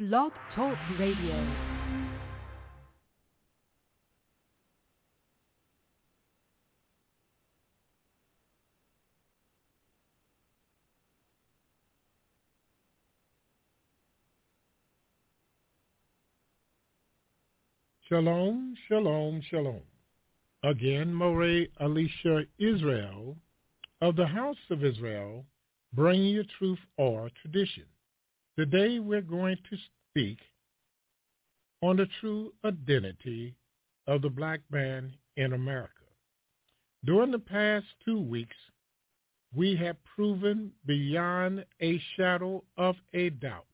Blog Talk Radio. Shalom, shalom, shalom. Again, Moreh Alicia Israel of the House of Israel, bringing you truth or tradition. Today we're going to speak on the true identity of the black man in America. During the past 2 weeks, we have proven beyond a shadow of a doubt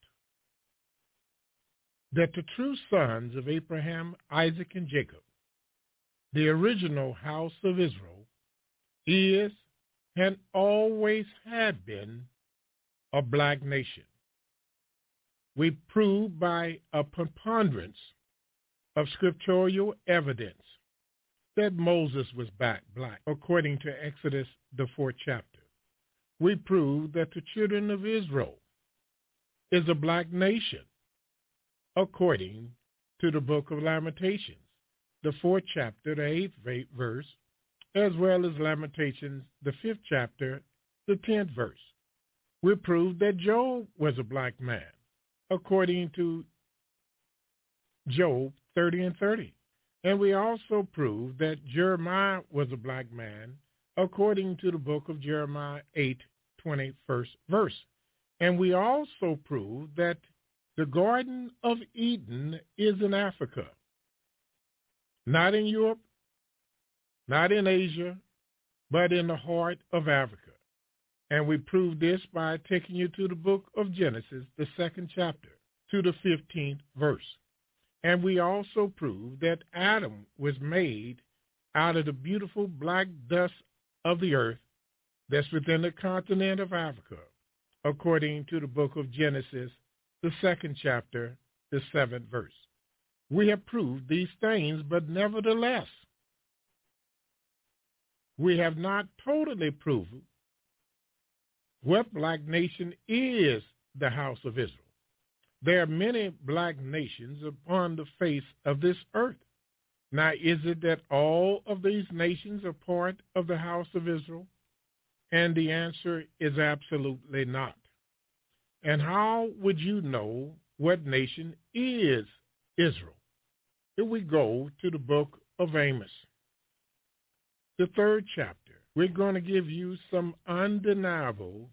that the true sons of Abraham, Isaac, and Jacob, the original house of Israel, is and always had been a black nation. We prove by a preponderance of scriptural evidence that Moses was black, according to Exodus, the 4th chapter. We prove that the children of Israel is a black nation, according to the book of Lamentations, the 4th chapter, the 8th verse, as well as Lamentations, the 5th chapter, the 10th verse. We prove that Job was a black man, according to Job 30 and 30. And we also prove that Jeremiah was a black man, according to the book of Jeremiah 8, 21st verse. And we also prove that the Garden of Eden is in Africa, not in Europe, not in Asia, but in the heart of Africa. And we prove this by taking you to the book of Genesis, the 2nd chapter, to the 15th verse. And we also prove that Adam was made out of the beautiful black dust of the earth that's within the continent of Africa, according to the book of Genesis, the 2nd chapter, the 7th verse. We have proved these things, but nevertheless, we have not totally proven what black nation is the house of Israel. There are many black nations upon the face of this earth. Now, is it that all of these nations are part of the house of Israel? And the answer is absolutely not. And how would you know what nation is Israel? If we go to the book of Amos, the 3rd chapter, we're going to give you some undeniable,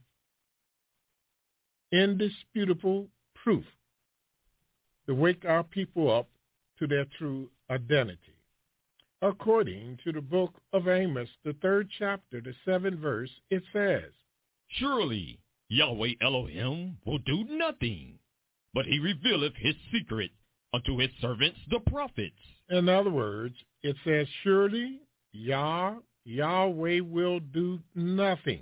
indisputable proof to wake our people up to their true identity. According to the book of Amos, the 3rd chapter, the 7th verse, it says, "Surely Yahweh Elohim will do nothing, but he revealeth his secret unto his servants the prophets." In other words, it says, surely Yahweh will do nothing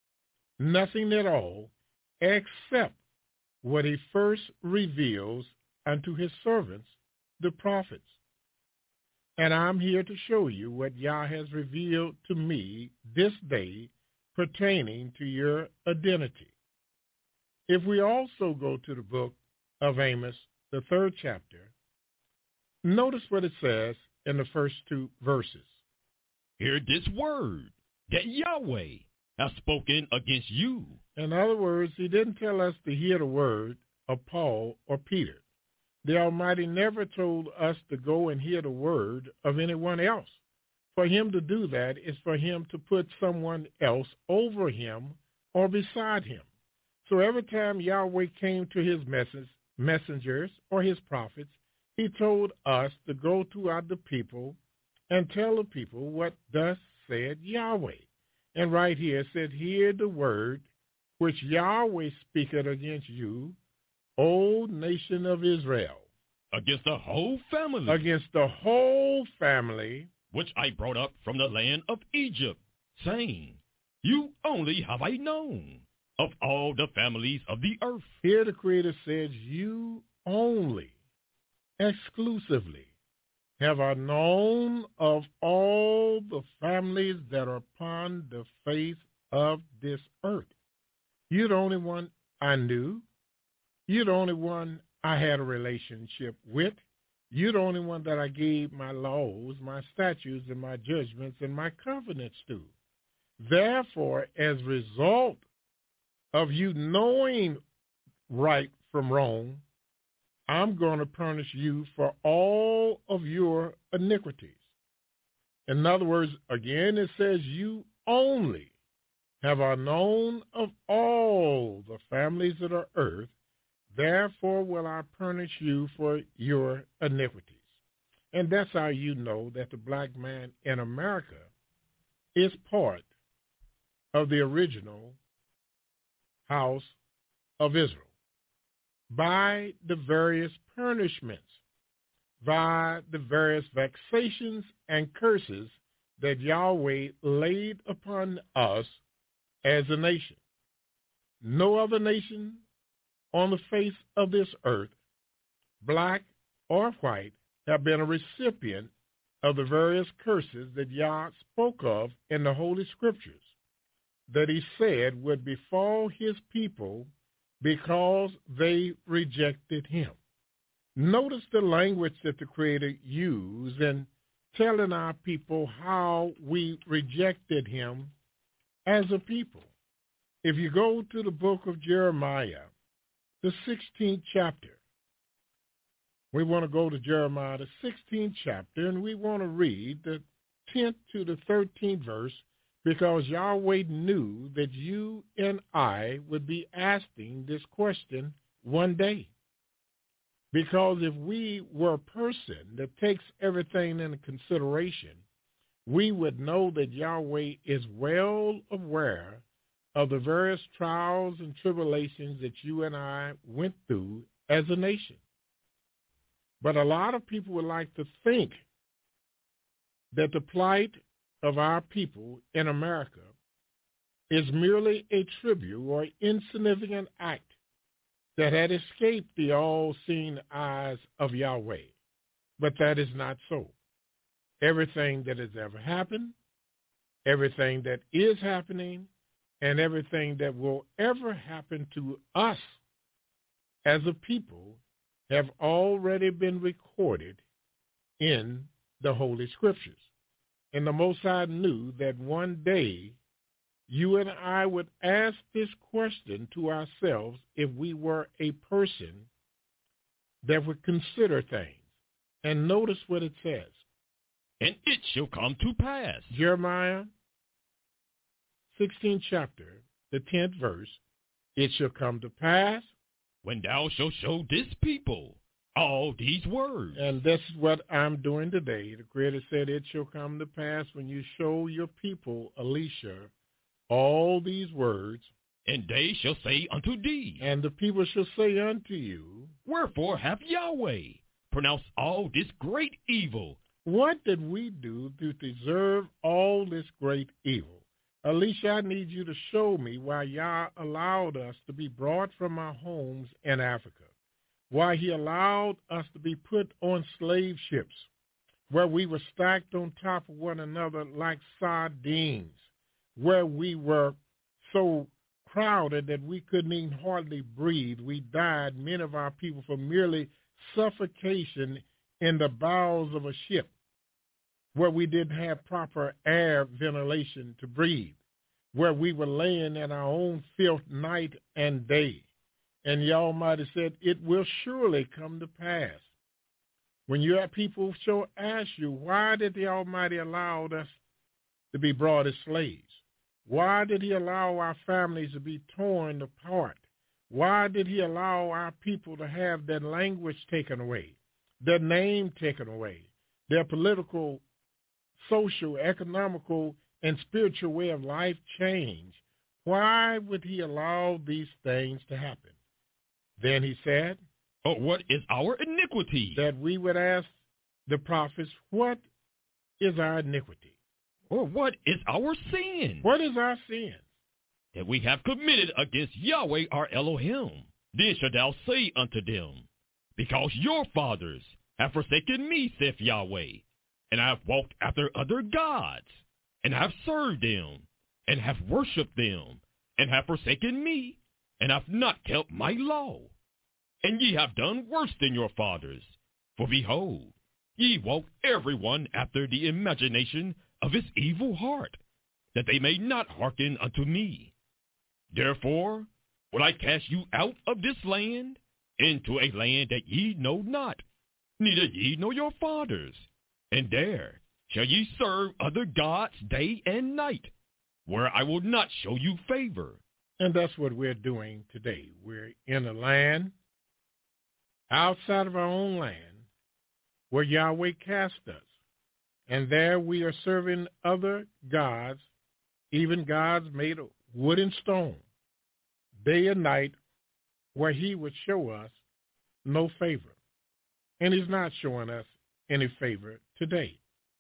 at all, except what he first reveals unto his servants, the prophets. And I'm here to show you what Yah has revealed to me this day pertaining to your identity. If we also go to the book of Amos, the 3rd chapter, notice what it says in the first 2 verses. "Hear this word that Yahweh has spoken against you." In other words, he didn't tell us to hear the word of Paul or Peter. The Almighty never told us to go and hear the word of anyone else. For him to do that is for him to put someone else over him or beside him. So every time Yahweh came to his messengers or his prophets, he told us to go throughout the people and tell the people what thus said Yahweh. And right here it said, hear the word which Yahweh speaketh against you, O nation of Israel. Against the whole family. Against the whole family. Which I brought up from the land of Egypt, saying, you only have I known of all the families of the earth. Here the Creator says, you only, exclusively, have I known of all the families that are upon the face of this earth. You're the only one I knew. You're the only one I had a relationship with. You're the only one that I gave my laws, my statutes, and my judgments, and my covenants to. Therefore, as a result of you knowing right from wrong, I'm going to punish you for all of your iniquities. In other words, again, it says you only have I known of all the families of the earth, therefore will I punish you for your iniquities. And that's how you know that the black man in America is part of the original house of Israel by the various punishments, by the various vexations and curses that Yahweh laid upon us as a nation. No other nation on the face of this earth, black or white, have been a recipient of the various curses that Yah spoke of in the Holy Scriptures, that he said would befall his people because they rejected him. Notice the language that the Creator used in telling our people how we rejected him as a people. If you go to the book of Jeremiah, the 16th chapter, we want to go to Jeremiah, the 16th chapter, and we want to read the 10th to the 13th verse, because Yahweh knew that you and I would be asking this question one day. Because if we were a person that takes everything into consideration, we would know that Yahweh is well aware of the various trials and tribulations that you and I went through as a nation. But a lot of people would like to think that the plight of our people in America is merely a trivial or insignificant act that had escaped the all-seeing eyes of Yahweh. But that is not so. Everything that has ever happened, everything that is happening, and everything that will ever happen to us as a people have already been recorded in the Holy Scriptures. And the Most High knew that one day you and I would ask this question to ourselves if we were a person that would consider things. And notice what it says. And it shall come to pass. Jeremiah 16th chapter, the 10th verse, it shall come to pass when thou shalt show this people all these words. And this is what I'm doing today. The Creator said it shall come to pass when you show your people, Alicia, all these words. And they shall say unto thee. And the people shall say unto you. Wherefore hath Yahweh pronounced all this great evil? What did we do to deserve all this great evil? Alicia, I need you to show me why Yah allowed us to be brought from our homes in Africa, why he allowed us to be put on slave ships, where we were stacked on top of one another like sardines, where we were so crowded that we couldn't even hardly breathe. We died, many of our people, from merely suffocation in the bowels of a ship, where we didn't have proper air ventilation to breathe, where we were laying in our own filth night and day. And the Almighty said, it will surely come to pass. When your people shall ask you, why did the Almighty allow us to be brought as slaves? Why did he allow our families to be torn apart? Why did he allow our people to have their language taken away, their name taken away, their political, social, economical, and spiritual way of life change? Why would he allow these things to happen? Then he said, oh, what is our iniquity? That we would ask the prophets, what is our iniquity? Or what is our sin? What is our sin? That we have committed against Yahweh our Elohim. Then shalt thou say unto them, because your fathers have forsaken me, saith Yahweh, and I have walked after other gods, and have served them, and have worshipped them, and have forsaken me, and have not kept my law. and ye have done worse than your fathers. For behold, ye walk every one after the imagination of his evil heart, that they may not hearken unto me. Therefore will I cast you out of this land into a land that ye know not, neither ye nor your fathers. And there shall ye serve other gods day and night, where I will not show you favor. And that's what we're doing today. We're in a land outside of our own land where Yahweh cast us. And there we are serving other gods, even gods made of wood and stone, day and night, where he would show us no favor. And he's not showing us any favor today.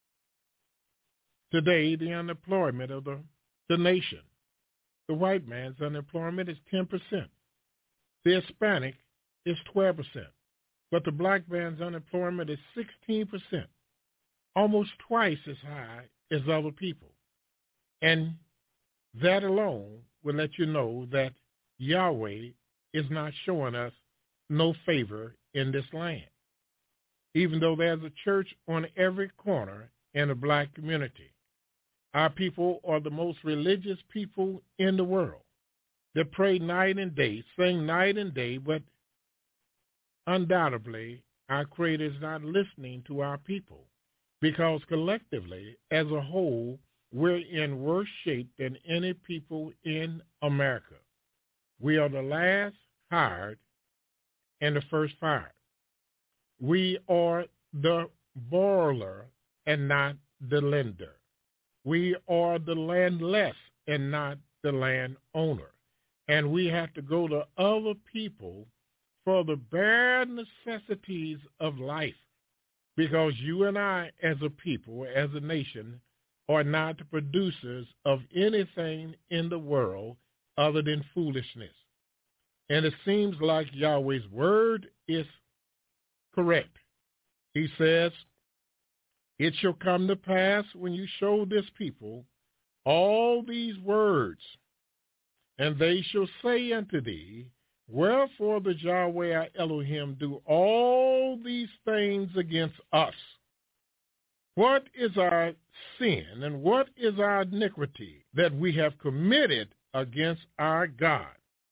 Today, the unemployment of the nation, the white man's unemployment is 10%. The Hispanic is 12%. But the black man's unemployment is 16%, almost twice as high as other people. And that alone will let you know that Yahweh is not showing us no favor in this land, even though there's a church on every corner in the black community. Our people are the most religious people in the world. They pray night and day, sing night and day, but undoubtedly our Creator is not listening to our people, because collectively, as a whole, we're in worse shape than any people in America. We are the last hired and the first fired. We are the borrower and not the lender. We are the landless and not the landowner. And we have to go to other people for the bare necessities of life, because you and I as a people, as a nation, are not the producers of anything in the world other than foolishness. And it seems like Yahweh's word is correct. He says, it shall come to pass when you show this people all these words, and they shall say unto thee, wherefore does Yahweh our Elohim do all these things against us? What is our sin and what is our iniquity that we have committed against our God?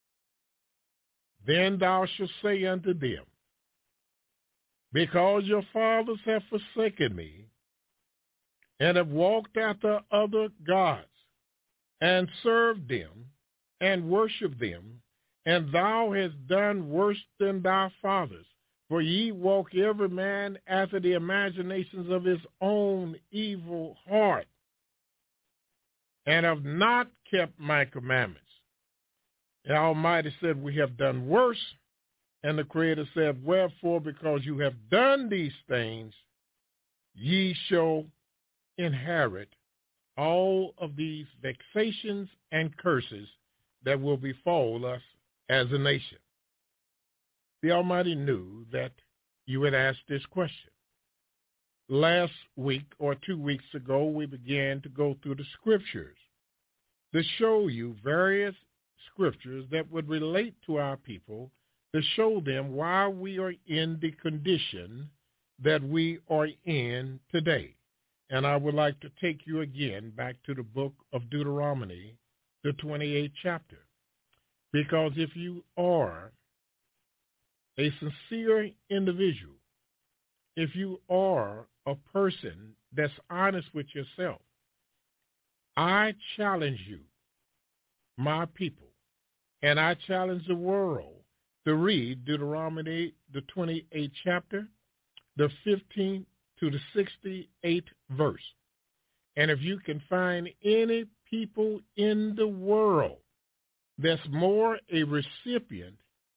Then thou shalt say unto them, because your fathers have forsaken me, and have walked after other gods, and served them, and worshipped them, and thou hast done worse than thy fathers. For ye walk every man after the imaginations of his own evil heart, and have not kept my commandments. The Almighty said, we have done worse. And the Creator said, wherefore, because you have done these things, ye shall inherit all of these vexations and curses that will befall us as a nation. The Almighty knew that you would ask this question. Last week or 2 weeks ago, we began to go through the scriptures to show you various scriptures that would relate to our people, to show them why we are in the condition that we are in today. And I would like to take you again back to the book of Deuteronomy, the 28th chapter. Because if you are a sincere individual, if you are a person that's honest with yourself, I challenge you, my people, and I challenge the world to read Deuteronomy, the 28th chapter, the 15th to the 68th verse. And if you can find any people in the world that's more a recipient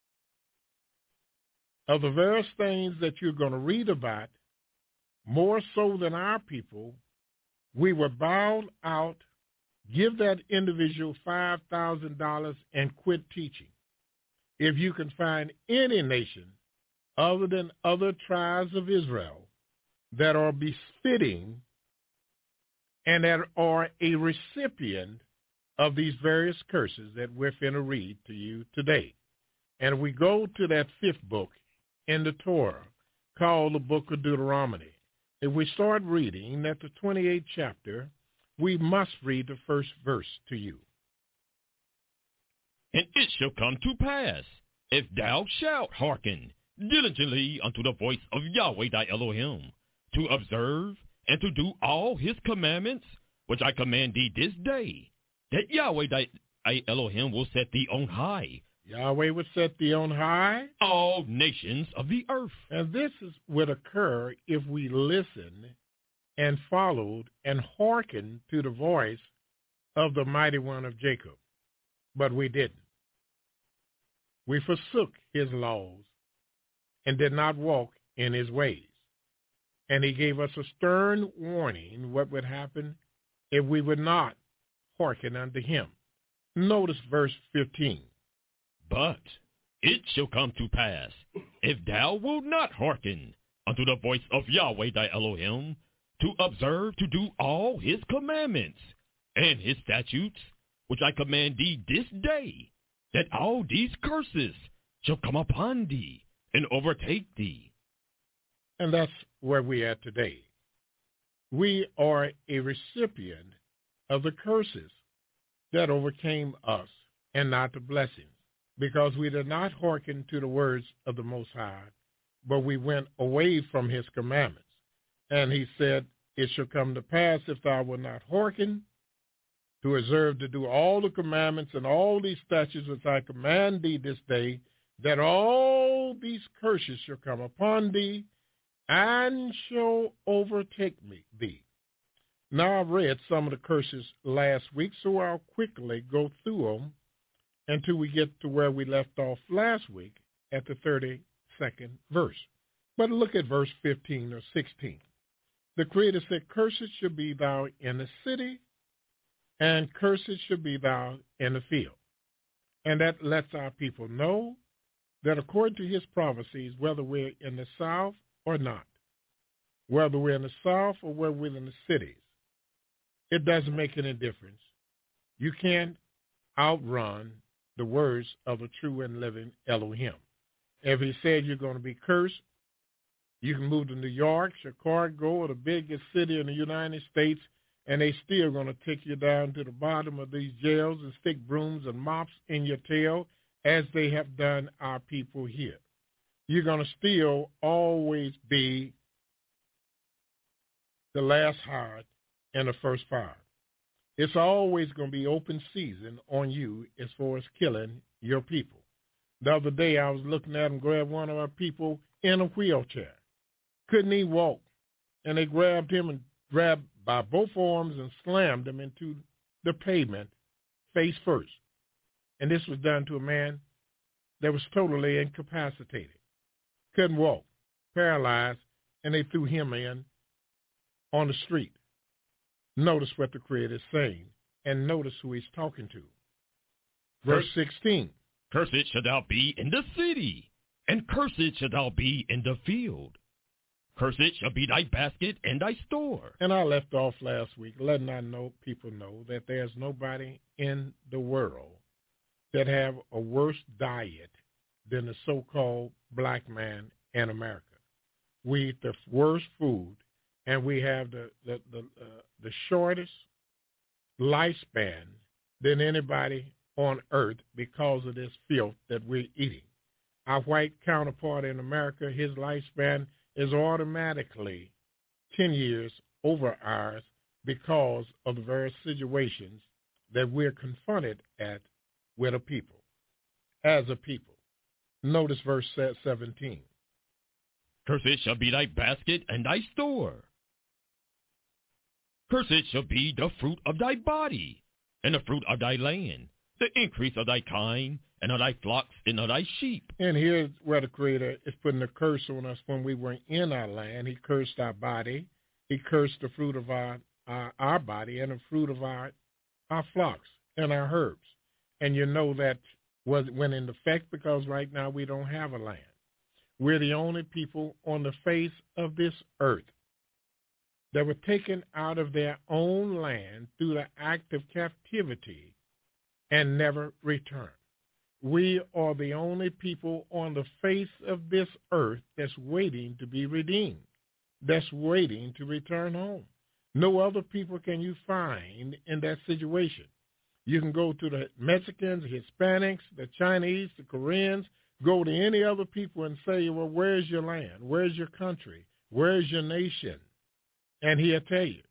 of the various things that you're going to read about, more so than our people, we were bound out, give that individual $5,000 and quit teaching. If you can find any nation other than other tribes of Israel that are befitting and that are a recipient of these various curses that we're finna read to you today. And we go to that fifth book in the Torah called the Book of Deuteronomy. If we start reading at the 28th chapter, we must read the first verse to you. And it shall come to pass, if thou shalt hearken diligently unto the voice of Yahweh thy Elohim, to observe and to do all his commandments, which I command thee this day, that Yahweh thy Elohim will set thee on high. Yahweh will set thee on high. All nations of the earth. And this would occur if we listened and followed and hearkened to the voice of the mighty one of Jacob. But we didn't. We forsook his laws and did not walk in his ways. And he gave us a stern warning what would happen if we would not hearken unto him. Notice verse 15. But it shall come to pass, if thou wilt not hearken unto the voice of Yahweh thy Elohim, to observe to do all his commandments and his statutes, which I command thee this day, that all these curses shall come upon thee and overtake thee. And that's where we are today. We are a recipient of the curses that overcame us and not the blessings, because we did not hearken to the words of the Most High, but we went away from his commandments. And he said, it shall come to pass, if thou wilt not hearken, to observe to do all the commandments and all these statutes which I command thee this day, that all these curses shall come upon thee and shall overtake thee. Now, I read some of the curses last week, so I'll quickly go through them until we get to where we left off last week at the 32nd verse. But look at verse 15 or 16. The Creator said, cursed shall be thou in the city, and cursed shall be thou in the field. And that lets our people know that according to his prophecies, whether we're in the south or not, whether we're in the south or whether we're in the cities, it doesn't make any difference. You can't outrun the words of the true and living Elohim. If he said you're going to be cursed, you can move to New York, Chicago, or the biggest city in the United States, and they still going to take you down to the bottom of these jails and stick brooms and mops in your tail, as they have done our people here. You're going to still always be the last hired and the first fired. It's always going to be open season on you as far as killing your people. The other day I was looking at them grab one of our people in a wheelchair. Couldn't even walk. And they grabbed him and grabbed by both arms and slammed him into the pavement face first. And this was done to a man that was totally incapacitated. Couldn't walk, paralyzed, and they threw him in on the street. Notice what the Creator is saying, and notice who he's talking to. Verse 16. Cursed shalt thou be in the city, and cursed shalt thou be in the field. Cursed shall be thy basket and thy store. And I left off last week letting people know that there's nobody in the world that have a worse diet than the so-called black man in America. We eat the worst food, and we have the shortest lifespan than anybody on earth because of this filth that we're eating. Our white counterpart in America, his lifespan is automatically 10 years over ours because of the various situations that we're confronted at with a people, as a people. Notice verse 17. Cursed shall be thy basket and thy store. Cursed shall be the fruit of thy body, and the fruit of thy land, the increase of thy kind, and of thy flocks, and of thy sheep. And here's where the Creator is putting a curse on us when we were in our land. He cursed our body. He cursed the fruit of our body and the fruit of our flocks and our herbs. And you know that went into effect because right now we don't have a land. We're the only people on the face of this earth that were taken out of their own land through the act of captivity and never returned. We are the only people on the face of this earth that's waiting to be redeemed, that's waiting to return home. No other people can you find in that situation. You can go to the Mexicans, Hispanics, the Chinese, the Koreans, go to any other people and say, well, where's your land? Where's your country? Where's your nation? And he'll tell you.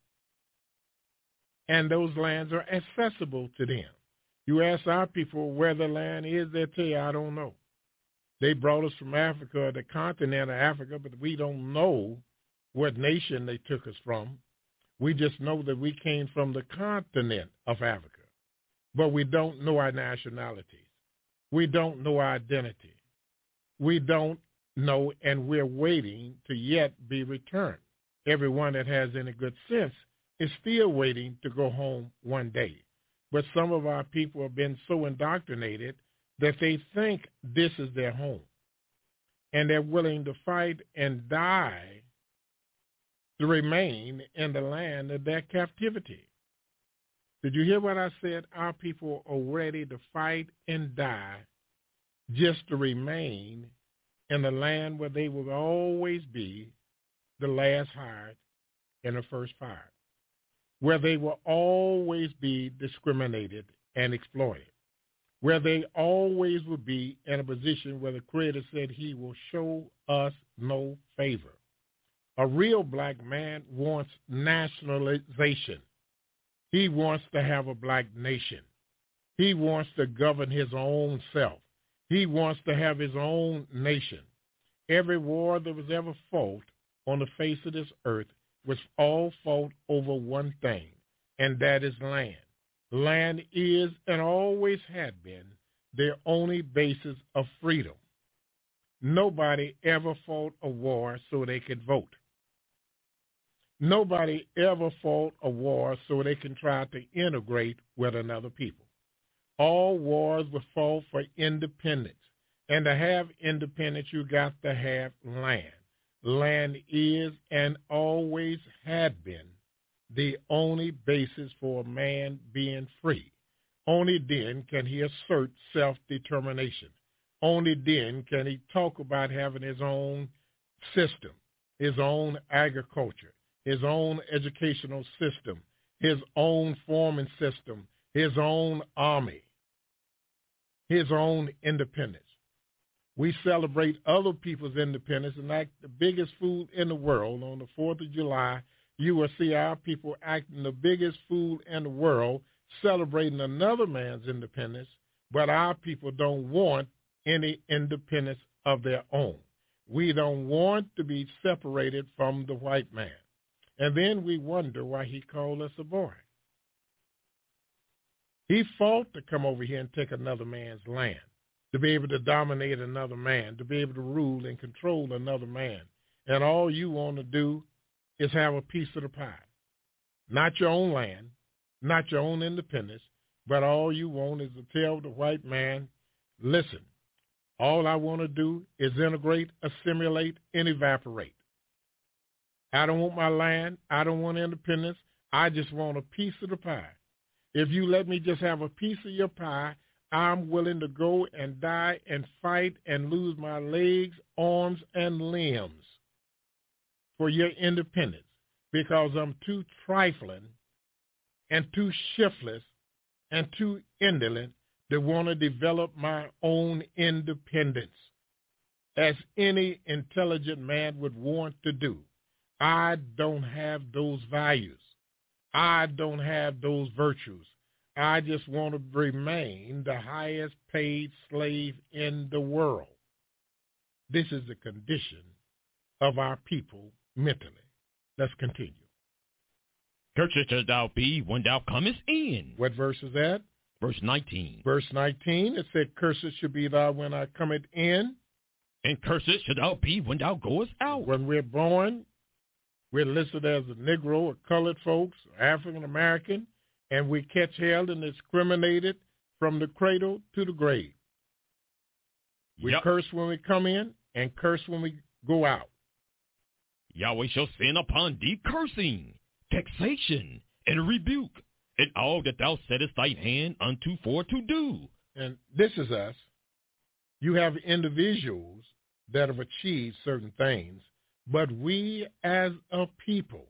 And those lands are accessible to them. You ask our people where the land is, they'll tell you, I don't know. They brought us from Africa, the continent of Africa, but we don't know what nation they took us from. We just know that we came from the continent of Africa. But we don't know our nationalities. We don't know our identity. We don't know, and we're waiting to yet be returned. Everyone that has any good sense is still waiting to go home one day. But some of our people have been so indoctrinated that they think this is their home. And they're willing to fight and die to remain in the land of their captivity. Did you hear what I said? Our people are ready to fight and die just to remain in the land where they will always be the last hired and the first fired, where they will always be discriminated and exploited, where they always will be in a position where the Creator said he will show us no favor. A real black man wants nationalization. He wants to have a black nation. He wants to govern his own self. He wants to have his own nation. Every war that was ever fought on the face of this earth was all fought over one thing, and that is land. Land is and always had been their only basis of freedom. Nobody ever fought a war so they could vote. Nobody ever fought a war so they can try to integrate with another people. All wars were fought for independence. And to have independence, you got to have land. Land is and always had been the only basis for a man being free. Only then can he assert self-determination. Only then can he talk about having his own system, his own agriculture, his own educational system, his own farming system, his own army, his own independence. We celebrate other people's independence and act the biggest fool in the world. On the 4th of July, you will see our people acting the biggest fool in the world, celebrating another man's independence, but our people don't want any independence of their own. We don't want to be separated from the white man. And then we wonder why he called us a boy. He fought to come over here and take another man's land, to be able to dominate another man, to be able to rule and control another man. And all you want to do is have a piece of the pie. Not your own land, not your own independence, but all you want is to tell the white man, listen, all I want to do is integrate, assimilate, and evaporate. I don't want my land. I don't want independence. I just want a piece of the pie. If you let me just have a piece of your pie, I'm willing to go and die and fight and lose my legs, arms, and limbs for your independence because I'm too trifling and too shiftless and too indolent to want to develop my own independence, as any intelligent man would want to do. I don't have those values. I don't have those virtues. I just want to remain the highest paid slave in the world. This is the condition of our people mentally. Let's continue. Cursed shalt thou be when thou comest in. What verse is that? Verse 19. Verse 19, it said, cursed shall be thou when I cometh in. And cursed shalt thou be when thou goest out. When we're born, we're listed as a Negro or colored folks, or African American, and we catch held and discriminated from the cradle to the grave. We curse when we come in and curse when we go out. Yahweh shall send upon thee cursing, vexation, and rebuke, and all that thou settest thy hand unto for to do. And this is us. You have individuals that have achieved certain things, but we as a people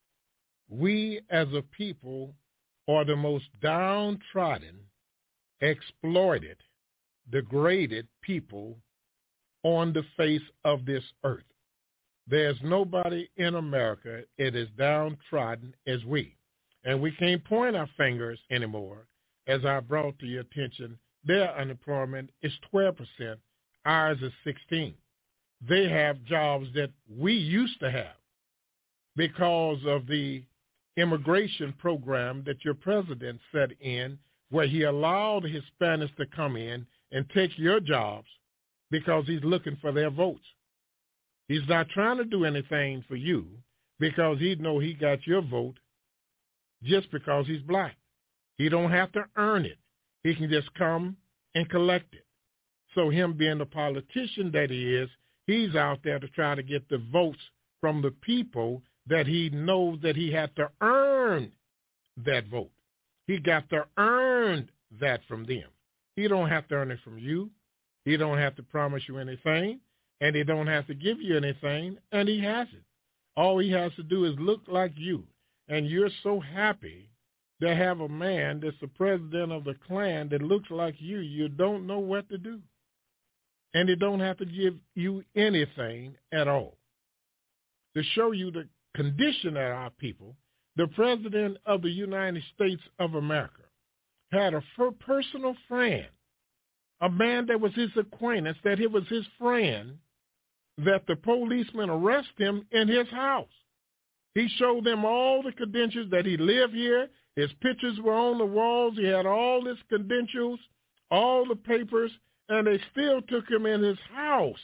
are the most downtrodden, exploited, degraded people on the face of this earth. There's nobody in America that is downtrodden as we. And we can't point our fingers anymore. As I brought to your attention, their unemployment is 12%. Ours is 16%. They have jobs that we used to have because of the immigration program that your president set in, where he allowed Hispanics to come in and take your jobs because he's looking for their votes. He's not trying to do anything for you because he know he got your vote just because he's black. He don't have to earn it. He can just come and collect it. So him being the politician that he is, he's out there to try to get the votes from the people that he knows that he had to earn that vote. He got to earn that from them. He don't have to earn it from you. He don't have to promise you anything, and he don't have to give you anything, and he hasn't. All he has to do is look like you, and you're so happy to have a man that's the president of the Klan that looks like you don't know what to do. And he don't have to give you anything at all. To show you the condition of our people, the President of the United States of America had a personal friend, a man that was his acquaintance, that it was his friend, that the policeman arrested him in his house. He showed them all the credentials that he lived here. His pictures were on the walls. He had all his credentials, all the papers, and they still took him in his house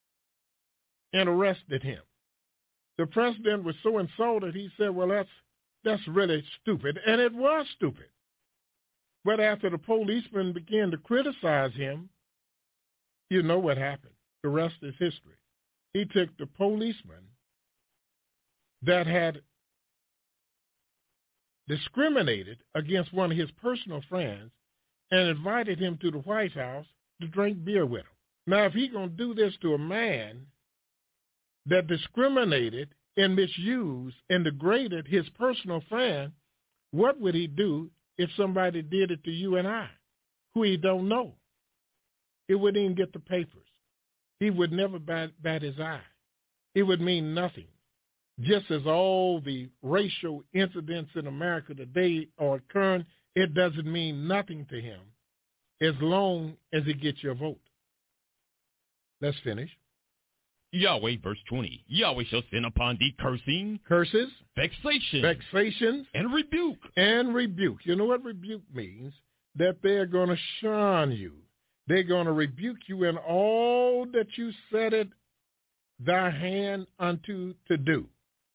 and arrested him. The president was so insulted, he said, well, that's really stupid. And it was stupid. But after the policeman began to criticize him, you know what happened. The rest is history. He took the policeman that had discriminated against one of his personal friends and invited him to the White House to drink beer with him. Now, if he's going to do this to a man that discriminated and misused and degraded his personal friend, what would he do if somebody did it to you and I, who he don't know? It wouldn't even get the papers. He would never bat his eye. It would mean nothing. Just as all the racial incidents in America today are occurring, it doesn't mean nothing to him as long as he gets your vote. Let's finish. Yahweh, verse 20. Yahweh shall send upon thee cursing, curses, vexations, and rebuke. And rebuke. You know what rebuke means? That they're going to shun you. They're going to rebuke you in all that you set it thy hand unto to do,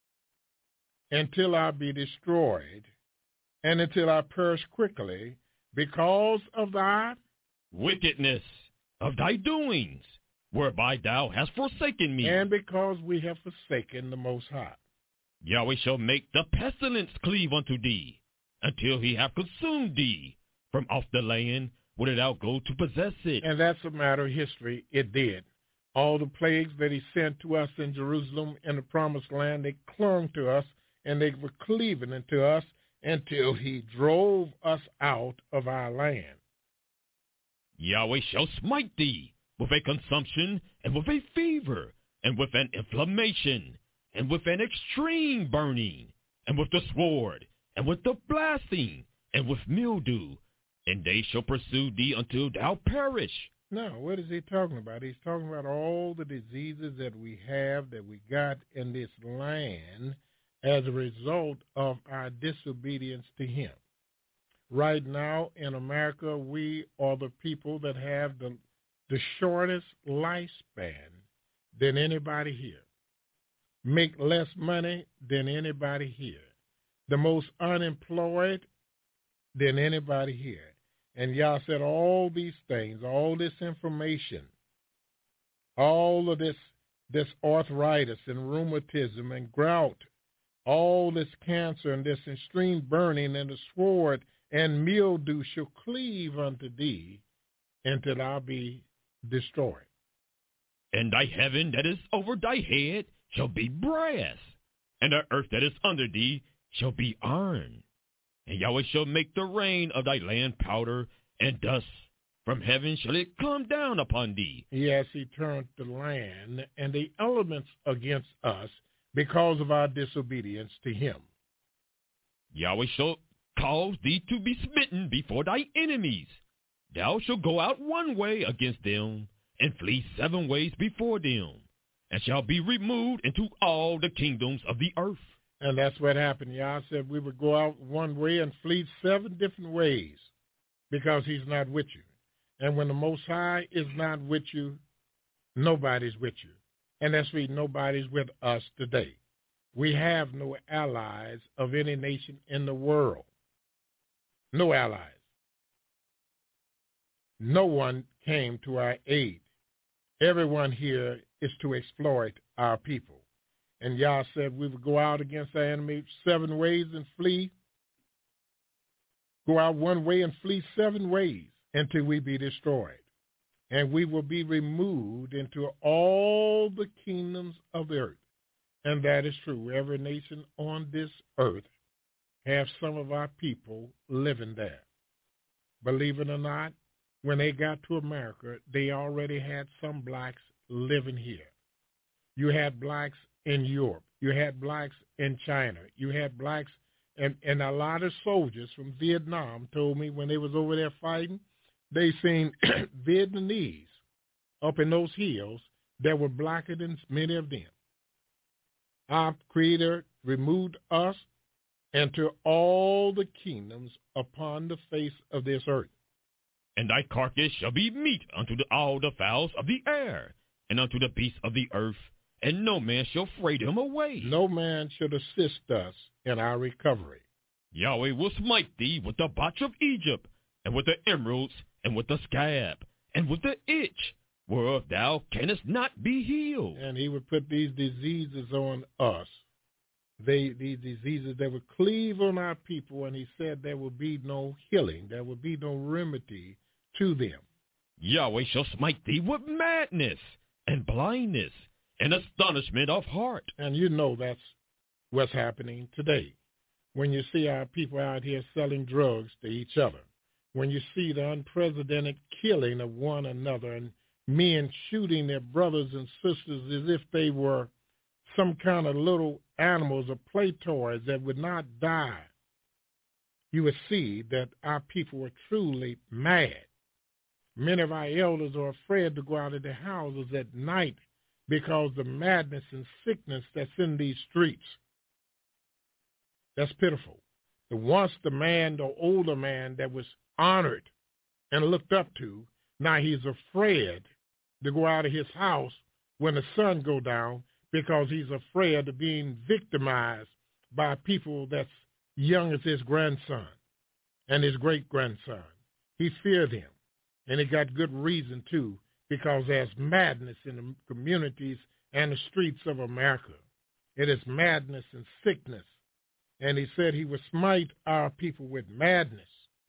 until I be destroyed, and until I perish quickly, because of thy wickedness, of thy doings, whereby thou hast forsaken me. And because we have forsaken the Most High. Yahweh shall make the pestilence cleave unto thee, until he have consumed thee from off the land whither thou go to possess it. And that's a matter of history. It did. All the plagues that he sent to us in Jerusalem in the promised land, they clung to us, and they were cleaving into us until he drove us out of our land. Yahweh shall smite thee with a consumption, and with a fever, and with an inflammation, and with an extreme burning, and with the sword, and with the blasting, and with mildew, and they shall pursue thee until thou perish. Now, what is he talking about? He's talking about all the diseases that we have, that we got in this land as a result of our disobedience to him. Right now in America, we are the people that have the shortest lifespan than anybody here. Make less money than anybody here. The most unemployed than anybody here. And Yah said all these things, all this information, all of this arthritis and rheumatism and gout, all this cancer and this extreme burning and the sword and mildew shall cleave unto thee until thou be destroyed. And thy heaven that is over thy head shall be brass, and the earth that is under thee shall be iron. And Yahweh shall make the rain of thy land powder and dust. From heaven shall it come down upon thee. Yes, he turned the land and the elements against us because of our disobedience to him. Yahweh shall cause thee to be smitten before thy enemies. Thou shalt go out one way against them, and flee 7 ways before them, and shall be removed into all the kingdoms of the earth. And that's what happened. Yah said we would go out one way and flee 7 different ways because he's not with you. And when the Most High is not with you, nobody's with you. And that's why nobody's with us today. We have no allies of any nation in the world. No allies. No one came to our aid. Everyone here is to exploit our people. And Yah said we would go out against our enemy 7 ways and flee. Go out one way and flee 7 ways until we be destroyed. And we will be removed into all the kingdoms of the earth. And that is true. Every nation on this earth have some of our people living there. Believe it or not, when they got to America, they already had some blacks living here. You had blacks in Europe. You had blacks in China. You had blacks, and a lot of soldiers from Vietnam told me when they was over there fighting, they seen Vietnamese up in those hills that were blacker than many of them. Our Creator removed us into all the kingdoms upon the face of this earth. And thy carcass shall be meat unto all the fowls of the air, and unto the beasts of the earth, and no man shall fray them away. No man should assist us in our recovery. Yahweh will smite thee with the botch of Egypt, and with the emeralds, and with the scab, and with the itch, whereof thou canst not be healed. And he would put these diseases on us. These diseases that would cleave on our people, and he said there would be no healing, there would be no remedy to them. Yahweh shall smite thee with madness, and blindness, and astonishment of heart. And you know that's what's happening today. When you see our people out here selling drugs to each other, when you see the unprecedented killing of one another, and men shooting their brothers and sisters as if they were some kind of little animals or play toys that would not die, you would see that our people are truly mad. Many of our elders are afraid to go out of their houses at night because the madness and sickness that's in these streets. That's pitiful. Once the man, the older man that was honored and looked up to, now he's afraid to go out of his house when the sun go down because he's afraid of being victimized by people that's young as his grandson and his great-grandson. He feared them, and he got good reason, too, because there's madness in the communities and the streets of America. It is madness and sickness. And he said he would smite our people with madness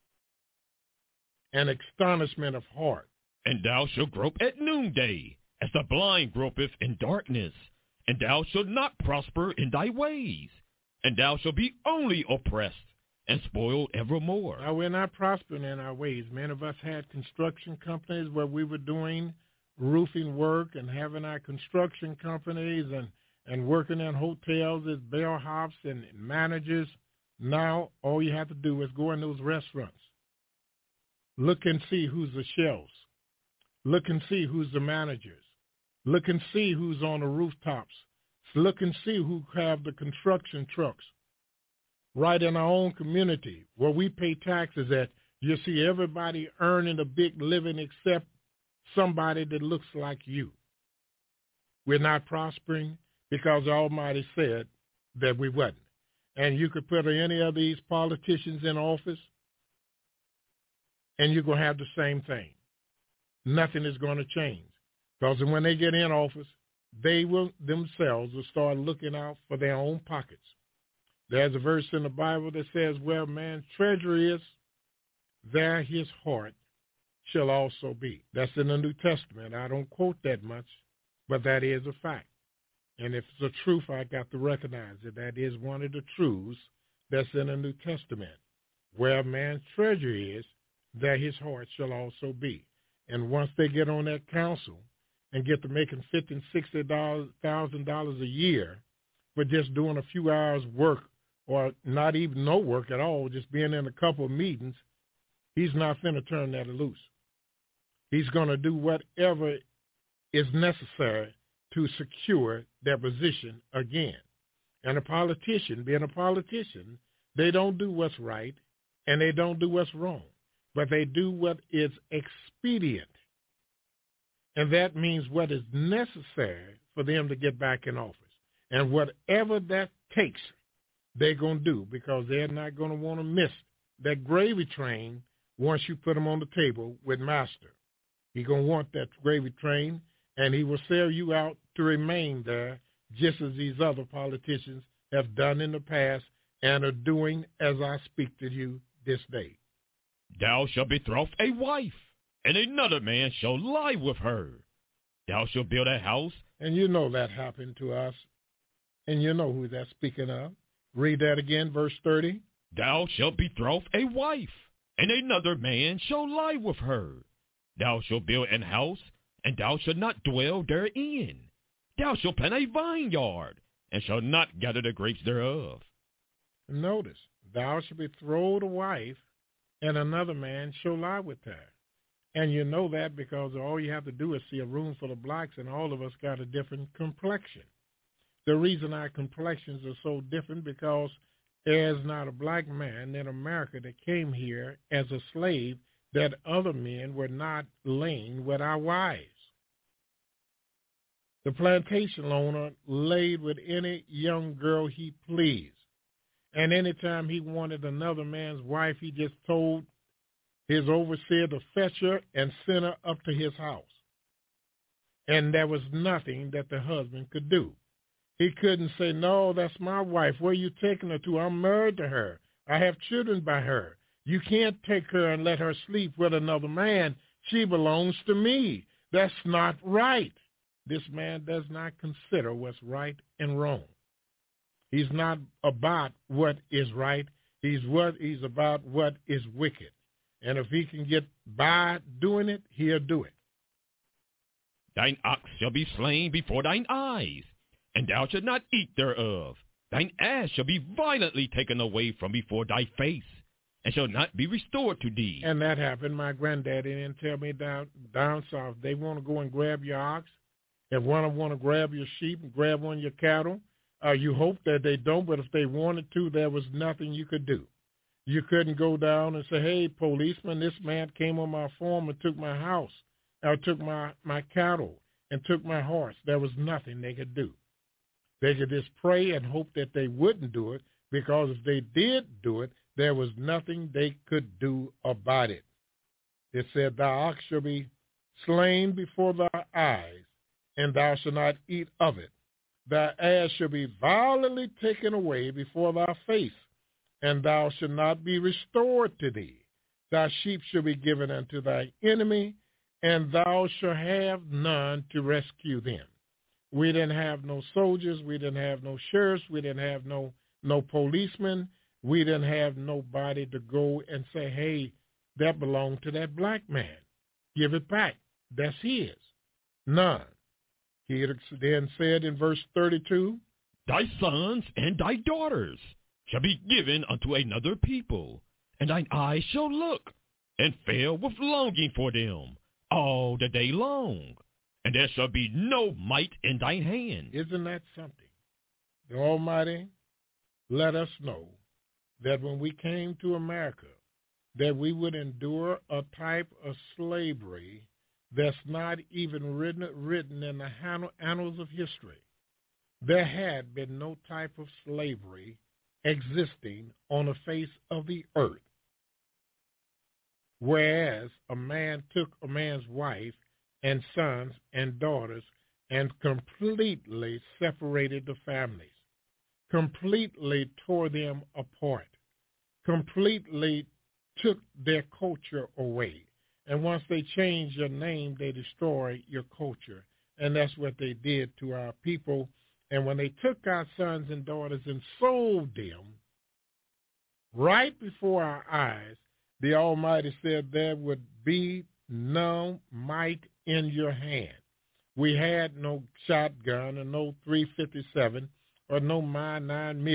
and astonishment of heart. And thou shalt grope at noonday, as the blind gropeth in darkness. And thou shalt not prosper in thy ways. And thou shalt be only oppressed and spoiled evermore. Now, we're not prospering in our ways. Many of us had construction companies where we were doing roofing work and having our construction companies and working in hotels as bellhops and managers. Now, all you have to do is go in those restaurants. Look and see who's the chefs. Look and see who's the managers. Look and see who's on the rooftops. Look and see who have the construction trucks. Right in our own community where we pay taxes at, you see everybody earning a big living except somebody that looks like you. We're not prospering because the Almighty said that we wasn't. And you could put any of these politicians in office, and you're going to have the same thing. Nothing is going to change. Because when they get in office, they will themselves will start looking out for their own pockets. There's a verse in the Bible that says, where man's treasure is, there his heart shall also be. That's in the New Testament. I don't quote that much, but that is a fact. And if it's a truth, I got to recognize it. That is one of the truths that's in the New Testament. Where a man's treasure is, there his heart shall also be. And once they get on that council and get to making $50,000 and $60,000 a year for just doing a few hours work, or not even no work at all, just being in a couple of meetings, he's not going to turn that loose. He's going to do whatever is necessary to secure their position again. And a politician, being a politician, they don't do what's right and they don't do what's wrong, but they do what is expedient. And that means what is necessary for them to get back in office. And whatever that takes, they're going to do, because they're not going to want to miss that gravy train once you put them on the table with master. He's going to want that gravy train, and he will sell you out to remain there, just as these other politicians have done in the past and are doing as I speak to you this day. Thou shalt betroth a wife, and another man shall lie with her. Thou shalt build a house. And you know that happened to us, and you know who that's speaking of. Read that again, verse 30. Thou shalt betroth a wife, and another man shall lie with her. Thou shalt build an house, and thou shalt not dwell therein. Thou shalt plant a vineyard, and shalt not gather the grapes thereof. Notice, thou shalt betroth a wife, and another man shall lie with her. And you know that because all you have to do is see a room full of blacks, and all of us got a different complexion. The reason our complexions are so different because there's not a black man in America that came here as a slave that other men were not laying with our wives. The plantation owner laid with any young girl he pleased. And anytime he wanted another man's wife, he just told his overseer to fetch her and send her up to his house. And there was nothing that the husband could do. He couldn't say, no, that's my wife. Where are you taking her to? I'm married to her. I have children by her. You can't take her and let her sleep with another man. She belongs to me. That's not right. This man does not consider what's right and wrong. He's not about what is right. He's about what is wicked. And if he can get by doing it, he'll do it. Thine ox shall be slain before thine eyes, and thou shalt not eat thereof. Thine ass shall be violently taken away from before thy face, and shall not be restored to thee. And that happened. My granddaddy didn't tell me down south, they want to go and grab your ox. If one of them want to grab your sheep and grab one of your cattle, you hope that they don't, but if they wanted to, there was nothing you could do. You couldn't go down and say, hey, policeman, this man came on my farm and took my house, or took my cattle and took my horse. There was nothing they could do. They could just pray and hope that they wouldn't do it, because if they did do it, there was nothing they could do about it. It said, thy ox shall be slain before thy eyes, and thou shalt not eat of it. Thy ass shall be violently taken away before thy face, and thou shalt not be restored to thee. Thy sheep shall be given unto thy enemy, and thou shalt have none to rescue them. We didn't have no soldiers. We didn't have no sheriffs. We didn't have no policemen. We didn't have nobody to go and say, hey, that belonged to that black man. Give it back. That's his. None. He then said in verse 32, thy sons and thy daughters shall be given unto another people, and thine eyes shall look, and fail with longing for them all the day long, and there shall be no might in thine hand. Isn't that something? The Almighty let us know that when we came to America, that we would endure a type of slavery that's not even written in the annals of history. There had been no type of slavery existing on the face of the earth, whereas a man took a man's wife and sons and daughters and completely separated the families, completely tore them apart, completely took their culture away. And once they change your name, they destroy your culture. And that's what they did to our people. And when they took our sons and daughters and sold them right before our eyes, the Almighty said there would be no might in your hand. We had no shotgun or no .357 or no mine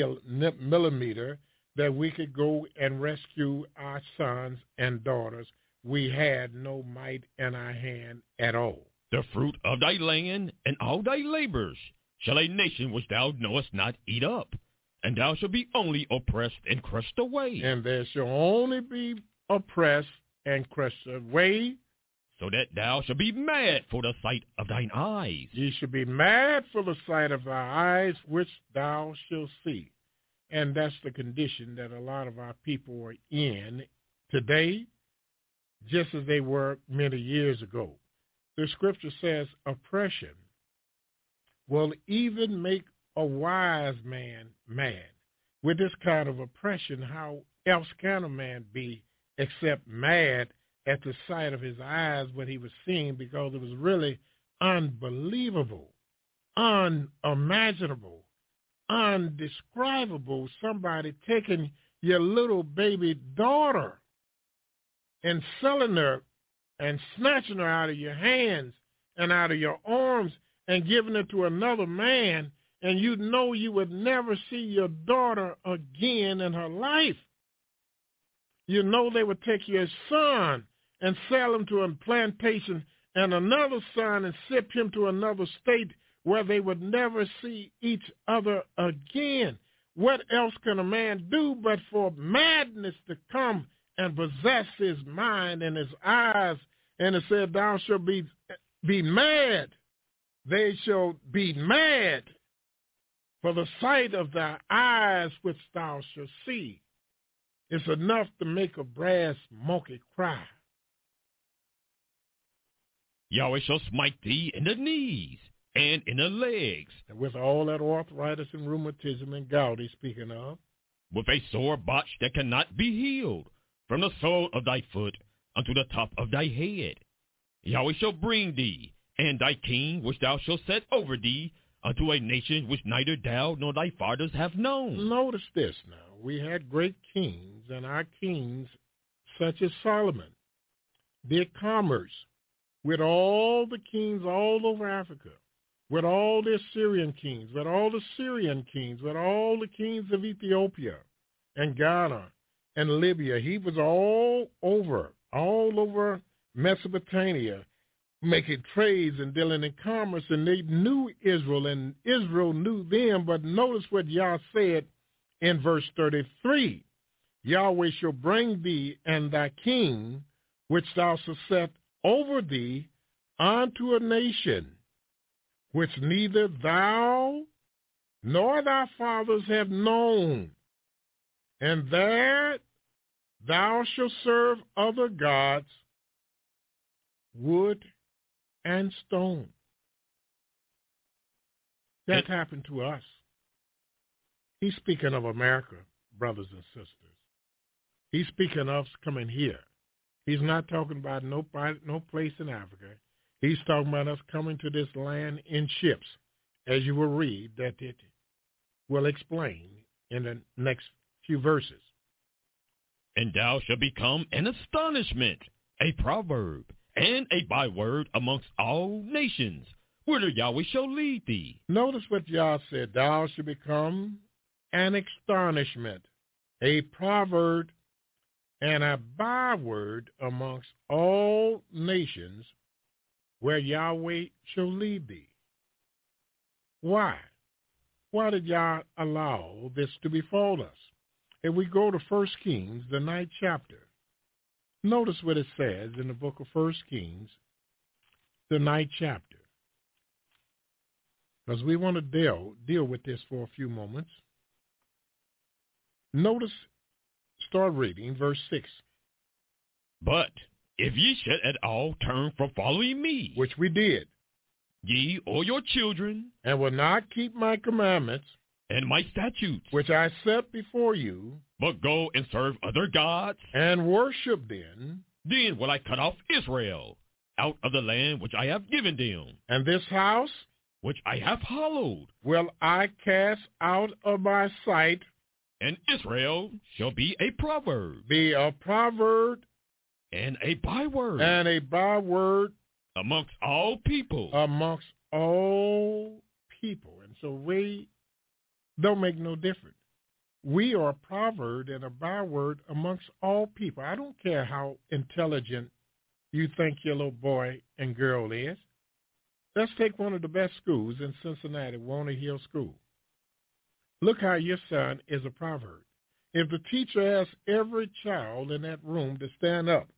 9mm that we could go and rescue our sons and daughters. We had no might in our hand at all. The fruit of thy land and all thy labors shall a nation which thou knowest not eat up, and thou shalt be only oppressed and crushed away. And there shall only be oppressed and crushed away, so that thou shalt be mad for the sight of thine eyes. Ye shall be mad for the sight of thy eyes, which thou shalt see. And that's the condition that a lot of our people are in today, just as they were many years ago. The scripture says oppression will even make a wise man mad. With this kind of oppression, how else can a man be except mad at the sight of his eyes what he was seeing, because it was really unbelievable, unimaginable, undescribable. Somebody taking your little baby daughter and selling her and snatching her out of your hands and out of your arms and giving her to another man, and you know you would never see your daughter again in her life. You know they would take your son and sell him to a plantation and another son and ship him to another state where they would never see each other again. What else can a man do but for madness to come and possess his mind and his eyes? And it said, thou shalt be mad. They shall be mad for the sight of thy eyes which thou shalt see. It's enough to make a brass monkey cry. Yahweh shall smite thee in the knees and in the legs. And with all that arthritis and rheumatism and gout he's speaking of. With a sore botch that cannot be healed, from the sole of thy foot unto the top of thy head. Yahweh shall bring thee, and thy king which thou shalt set over thee, unto a nation which neither thou nor thy fathers have known. Notice this now. We had great kings, and our kings, such as Solomon, did commerce with all the kings all over Africa, with all the Assyrian kings, with all the Syrian kings, with all the kings of Ethiopia and Ghana and Libya. He was all over Mesopotamia, making trades and dealing in commerce, and they knew Israel, and Israel knew them. But notice what Yah said in verse 33. Yahweh shall bring thee and thy king, which thou shalt set over thee, unto a nation which neither thou nor thy fathers have known, and there thou shalt serve other gods, wood and stone. That happened to us. He's speaking of America, brothers and sisters. He's speaking of us coming here. He's not talking about no place in Africa. He's talking about us coming to this land in ships, as you will read, that it will explain in the next few verses. And thou shalt become an astonishment, a proverb, and a byword amongst all nations, whither Yahweh shall lead thee. Notice what Yah said. Thou shalt become an astonishment, a proverb, and a byword amongst all nations, where Yahweh shall lead thee. Why? Why did Yah allow this to befall us? If we go to 1 Kings, the 9th chapter, notice what it says in the book of 1 Kings, the 9th chapter, because we want to deal with this for a few moments. Notice, start reading verse 6. But if ye should at all turn from following me, which we did, ye or your children, and will not keep my commandments, and my statutes, which I set before you, but go and serve other gods, and worship them, Then will I cut off Israel out of the land which I have given them, And this house which I have hallowed, will I cast out of my sight, and Israel shall be a proverb be a proverb and a byword and a byword amongst all people. amongst all people. And so we don't make no difference. We are a proverb and a byword amongst all people. I don't care how intelligent you think your little boy and girl is. Let's take one of the best schools in Cincinnati, Warner Hill School. Look how your son is a proverb. If the teacher asks every child in that room to stand up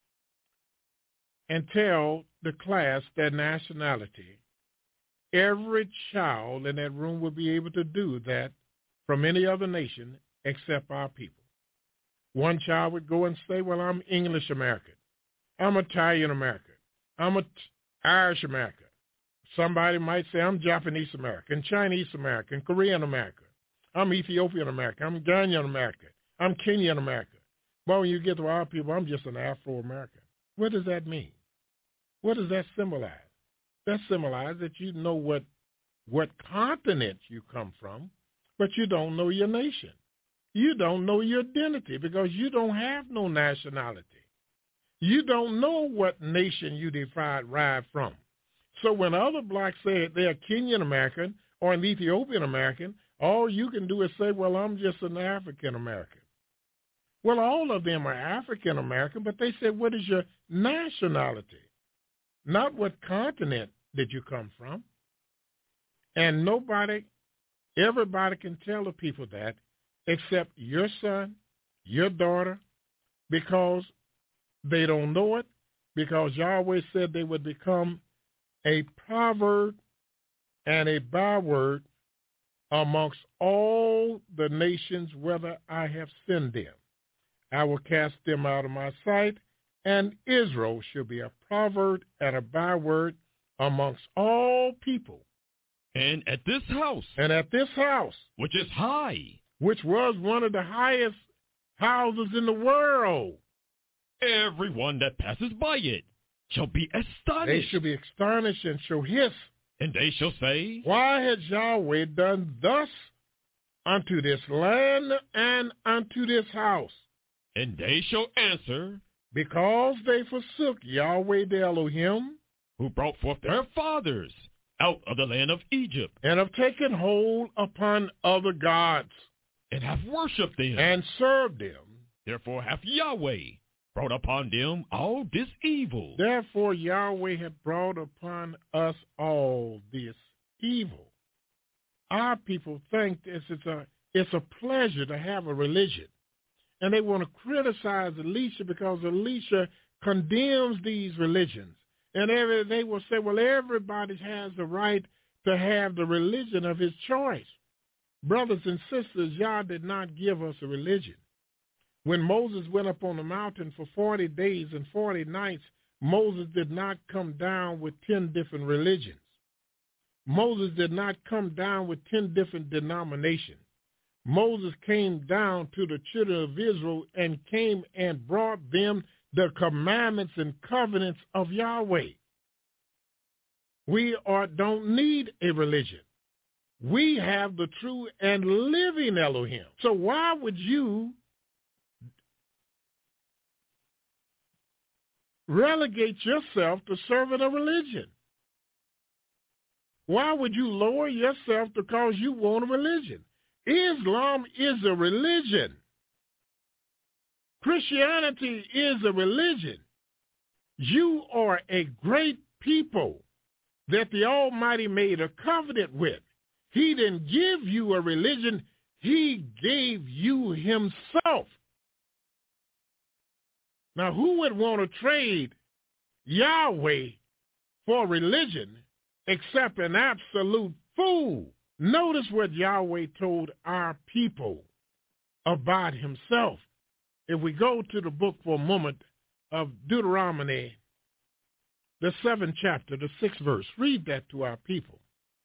and tell the class their nationality, every child in that room will be able to do that from any other nation except our people. One child would go and say, well, I'm English American. I'm Italian American. I'm Irish American. Somebody might say, I'm Japanese American, Chinese American, Korean American. I'm Ethiopian American. I'm Ghanaian American. I'm Kenyan American. But when you get to our people, I'm just an Afro-American. What does that mean? What does that symbolize? That symbolizes that you know what continent you come from, but you don't know your nation. You don't know your identity because you don't have no nationality. You don't know what nation you derived from. So when other blacks say they're Kenyan American or an Ethiopian American, all you can do is say, well, I'm just an African American. Well, all of them are African American, but they said, what is your nationality? Not what continent did you come from. And everybody can tell the people that except your son, your daughter, because they don't know it, because Yahweh said they would become a proverb and a byword amongst all the nations, whether I have sent them. I will cast them out of my sight, and Israel shall be a proverb and a byword amongst all people. And at this house, which is high, which was one of the highest houses in the world, everyone that passes by it shall be astonished. They shall be astonished and shall hiss. And they shall say, why has Yahweh done thus unto this land and unto this house? And they shall answer, because they forsook Yahweh the Elohim, who brought forth their fathers out of the land of Egypt, and have taken hold upon other gods, and have worshipped them, and served them. Therefore hath Yahweh brought upon them all this evil. Therefore Yahweh hath brought upon us all this evil. Our people think it's a pleasure to have a religion. And they want to criticize Elisha because Elisha condemns these religions. And they will say, well, everybody has the right to have the religion of his choice. Brothers and sisters, Yah did not give us a religion. When Moses went up on the mountain for 40 days and 40 nights, Moses did not come down with 10 different religions. Moses did not come down with 10 different denominations. Moses came down to the children of Israel and came and brought them the commandments and covenants of Yahweh. We don't need a religion. We have the true and living Elohim. So why would you relegate yourself to serving a religion? Why would you lower yourself because you want a religion? Islam is a religion. Christianity is a religion. You are a great people that the Almighty made a covenant with. He didn't give you a religion. He gave you himself. Now, who would want to trade Yahweh for religion except an absolute fool? Notice what Yahweh told our people about himself. If we go to the book for a moment of Deuteronomy, the 7th chapter, the 6th verse, read that to our people.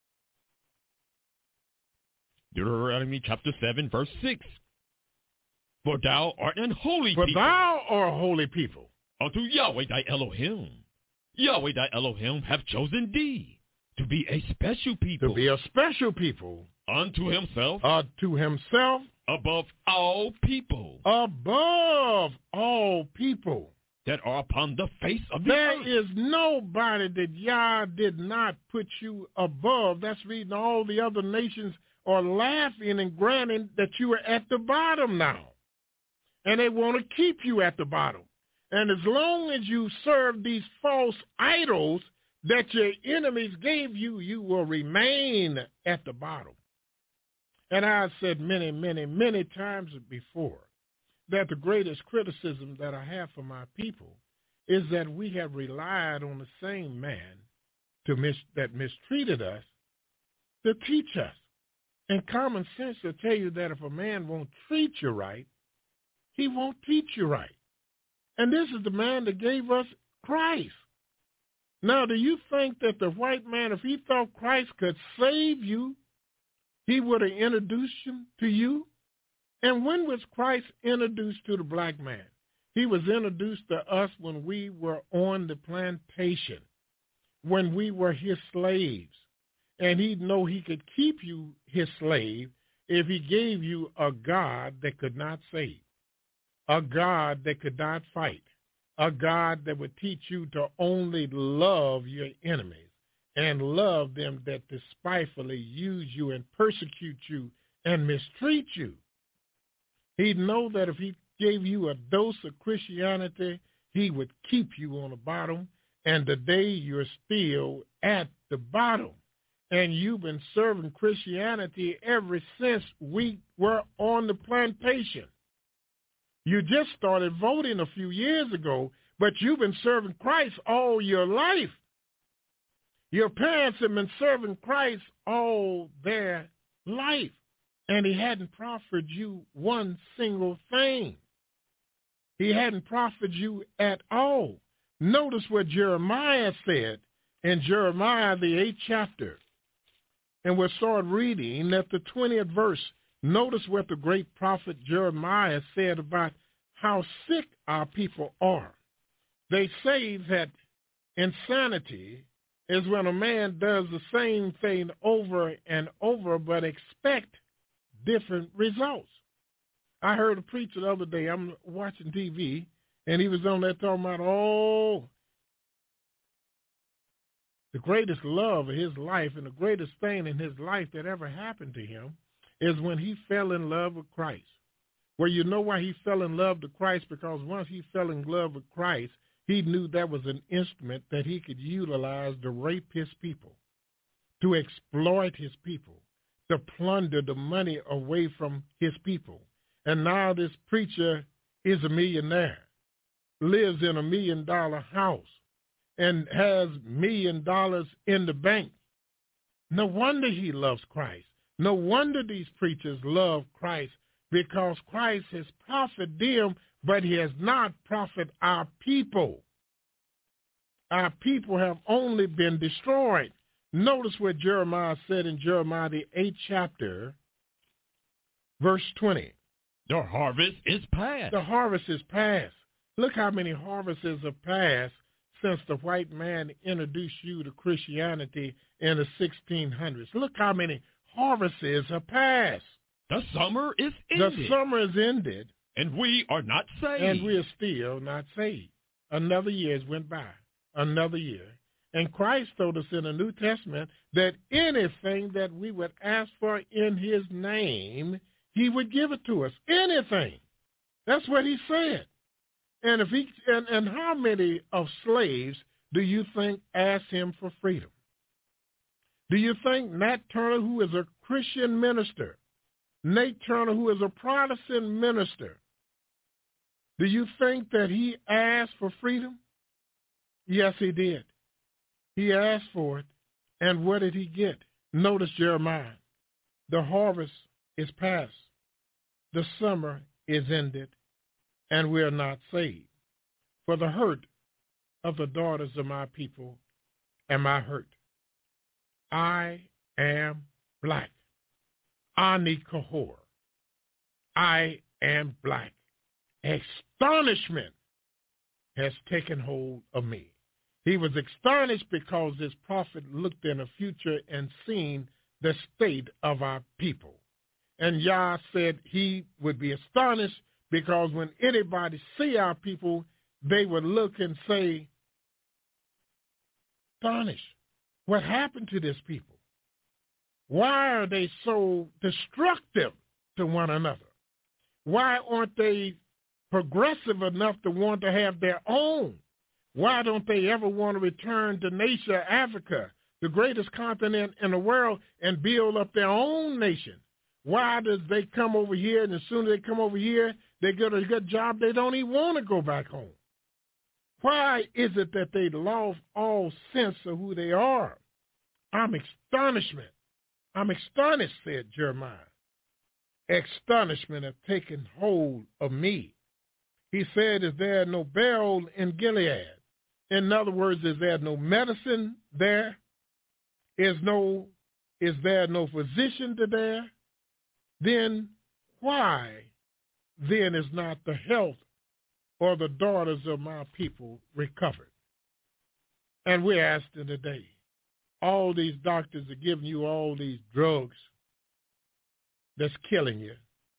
Deuteronomy chapter 7, verse 6. For thou art an holy people. For thou art a holy people. unto Yahweh thy Elohim. Yahweh thy Elohim hath chosen thee to be a special people. To be a special people. Unto himself. To himself. Above all people. Above all people. That are upon the face of the earth. There is nobody that Yah did not put you above. That's reading all the other nations are laughing and granting that you are at the bottom now. And they want to keep you at the bottom. And as long as you serve these false idols that your enemies gave you, you will remain at the bottom. And I've said many, many, many times before that the greatest criticism that I have for my people is that we have relied on the same man that mistreated us to teach us. And common sense will tell you that if a man won't treat you right, he won't teach you right. And this is the man that gave us Christ. Now, do you think that the white man, if he thought Christ could save you, he would have introduced him to you? And when was Christ introduced to the black man? He was introduced to us when we were on the plantation, when we were his slaves. And he'd know he could keep you his slave if he gave you a God that could not save, a God that could not fight, a God that would teach you to only love your enemies and love them that despitefully use you and persecute you and mistreat you. He'd know that if he gave you a dose of Christianity, he would keep you on the bottom, and today you're still at the bottom. And you've been serving Christianity ever since we were on the plantation. You just started voting a few years ago, but you've been serving Christ all your life. Your parents have been serving Christ all their life, and he hadn't proffered you one single thing. He hadn't proffered you at all. Notice what Jeremiah said in Jeremiah, the 8th chapter. And we'll start reading at the 20th verse. Notice what the great prophet Jeremiah said about how sick our people are. They say that insanity is when a man does the same thing over and over but expect different results. I heard a preacher the other day, I'm watching TV, and he was on there talking about, the greatest love of his life and the greatest thing in his life that ever happened to him is when he fell in love with Christ. Well, you know why he fell in love with Christ? Because once he fell in love with Christ, he knew that was an instrument that he could utilize to rape his people, to exploit his people, to plunder the money away from his people. And now this preacher is a millionaire, lives in $1 million house, and has $1 million in the bank. No wonder he loves Christ. No wonder these preachers love Christ, because Christ has profited them, but he has not profited our people. Our people have only been destroyed. Notice what Jeremiah said in Jeremiah, the 8th chapter, verse 20. The harvest is past. The harvest is past. Look how many harvests have passed since the white man introduced you to Christianity in the 1600s. Look how many harvests have passed. The summer is ended. The summer is ended. And we are not saved. And we are still not saved. Another year has went by. Another year. And Christ told us in the New Testament that anything that we would ask for in his name, he would give it to us. Anything. That's what he said. And if he and how many of slaves do you think asked him for freedom? Do you think Nat Turner, who is a Christian minister, Nate Turner, who is a Protestant minister, do you think that he asked for freedom? Yes, he did. He asked for it. And what did he get? Notice Jeremiah. The harvest is past. The summer is ended. And we are not saved. For the hurt of the daughters of my people am I hurt. I am black. Ani Kahor. I am black. Astonishment has taken hold of me. He was astonished because this prophet looked in the future and seen the state of our people. And Yah said he would be astonished because when anybody see our people, they would look and say, astonished. What happened to this people? Why are they so destructive to one another? Why aren't they progressive enough to want to have their own? Why don't they ever want to return to nation Africa, the greatest continent in the world, and build up their own nation? Why does they come over here, and as soon as they come over here, they get a good job, they don't even want to go back home? Why is it that they lost all sense of who they are? I'm astonished, said Jeremiah. Astonishment have taken hold of me. He said, is there no Baal in Gilead? In other words, is there no medicine there? Is there no physician there? Then why then is not the health or the daughters of my people recovered? And we're asking today, all these doctors are giving you all these drugs that's killing you,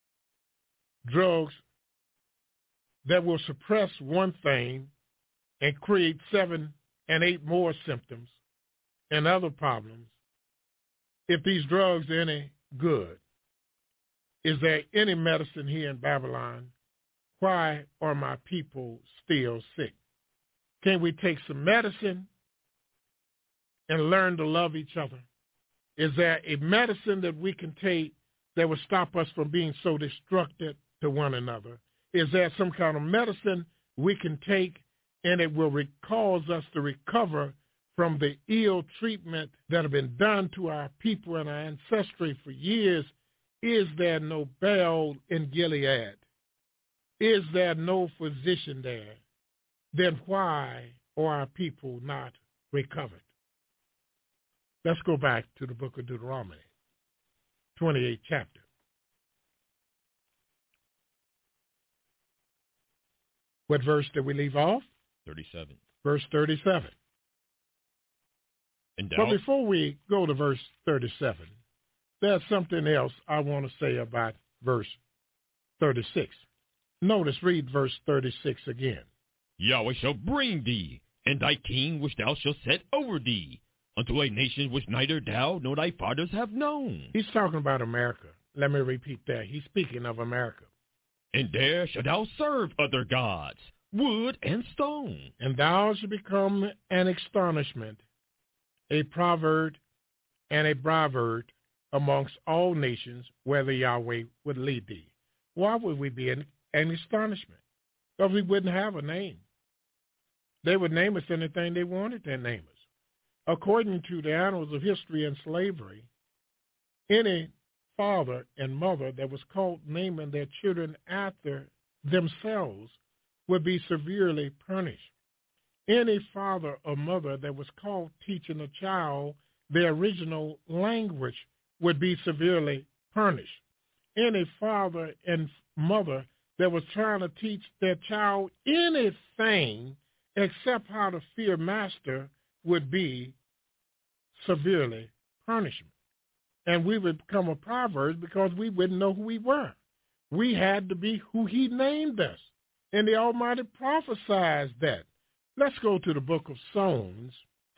drugs that will suppress one thing and create 7 and 8 more symptoms and other problems. If these drugs are any good, is there any medicine here in Babylon? Why are my people still sick? Can we take some medicine and learn to love each other? Is there a medicine that we can take that will stop us from being so destructive to one another? Is there some kind of medicine we can take and it will cause us to recover from the ill treatment that have been done to our people and our ancestry for years? Is there no Baal in Gilead? Is there no physician there? Then why are our people not recovered? Let's go back to the book of Deuteronomy, 28th chapter. What verse did we leave off? 37. Verse 37. But before we go to verse 37, there's something else I want to say about verse 36. Notice, read verse 36 again. Yahweh shall bring thee, and thy king which thou shalt set over thee, unto a nation which neither thou nor thy fathers have known. He's talking about America. Let me repeat that. He's speaking of America. And there shalt thou serve other gods, wood and stone. And thou shalt become an astonishment, a proverb and a byword amongst all nations, whether Yahweh would lead thee. Why would we be an astonishment? Because we wouldn't have a name. They would name us anything they wanted to name us. According to the annals of history and slavery, any father and mother that was caught naming their children after themselves would be severely punished. Any father or mother that was caught teaching a child their original language would be severely punished. Any father and mother that was trying to teach their child anything except how to fear master would be severely punished. And we would become a proverb because we wouldn't know who we were. We had to be who he named us. And the Almighty prophesied that. Let's go to the book of Psalms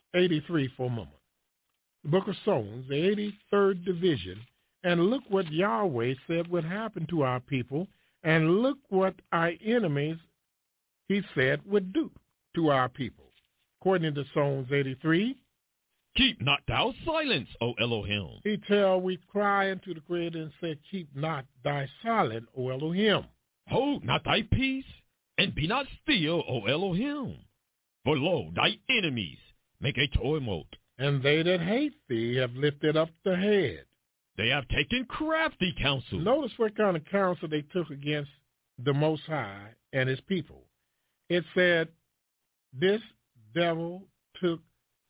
83 for a moment. The book of Psalms, the 83rd division, and look what Yahweh said would happen to our people, and look what our enemies, he said, would do to our people. According to Psalms 83, keep not thou silence, O Elohim. We cry unto the Creator and say, keep not thy silence, O Elohim. Hold not thy peace, and be not still, O Elohim. For lo, thy enemies make a tumult. And they that hate thee have lifted up the head. They have taken crafty counsel. Notice what kind of counsel they took against the Most High and his people. It said, this devil took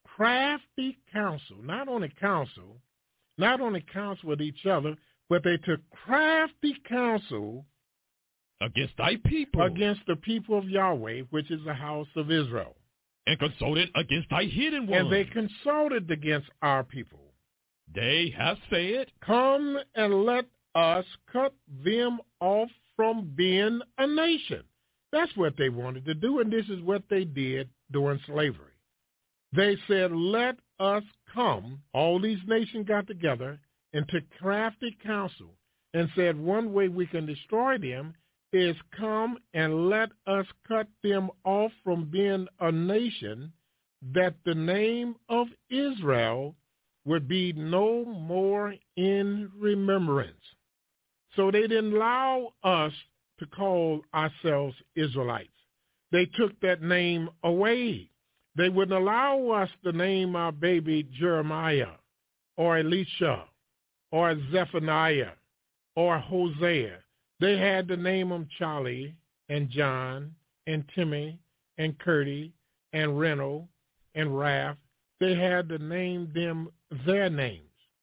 crafty counsel, not only counsel with each other, but they took crafty counsel against thy people, against the people of Yahweh, which is the house of Israel. and consulted against thy hidden ones. And they consulted against our people. They have said, come and let us cut them off from being a nation. That's what they wanted to do, and this is what they did during slavery. They said, let us come. All these nations got together and took crafty counsel and said, one way we can destroy them is come and let us cut them off from being a nation, that the name of Israel would be no more in remembrance. So they didn't allow us to call ourselves Israelites. They took that name away. They wouldn't allow us to name our baby Jeremiah or Elisha or Zephaniah or Hosea. They had to name them Charlie and John and Timmy and Curdy and Reno and Raph. They had to name them their names.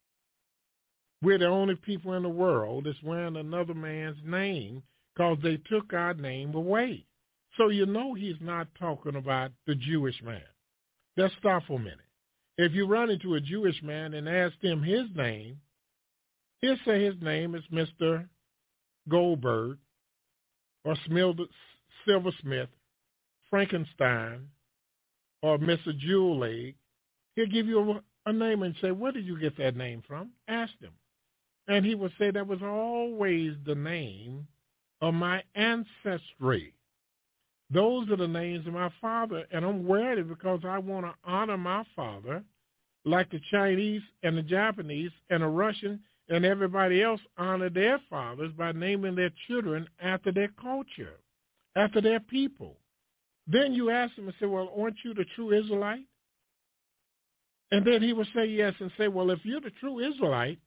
We're the only people in the world that's wearing another man's name because they took our name away. So you know he's not talking about the Jewish man. Let's stop for a minute. If you run into a Jewish man and ask him his name, he'll say his name is Mr. Goldberg or Silversmith, Frankenstein, or Mr. Jewel Egg. He'll give you a name and say, where did you get that name from? Ask him. And he will say that was always the name of my ancestry. Those are the names of my father, and I'm wearing it because I want to honor my father like the Chinese and the Japanese and the Russian and everybody else honor their fathers by naming their children after their culture, after their people. Then you ask them and say, well, aren't you the true Israelite? And then he will say yes and say, well, if you're the true Israelite,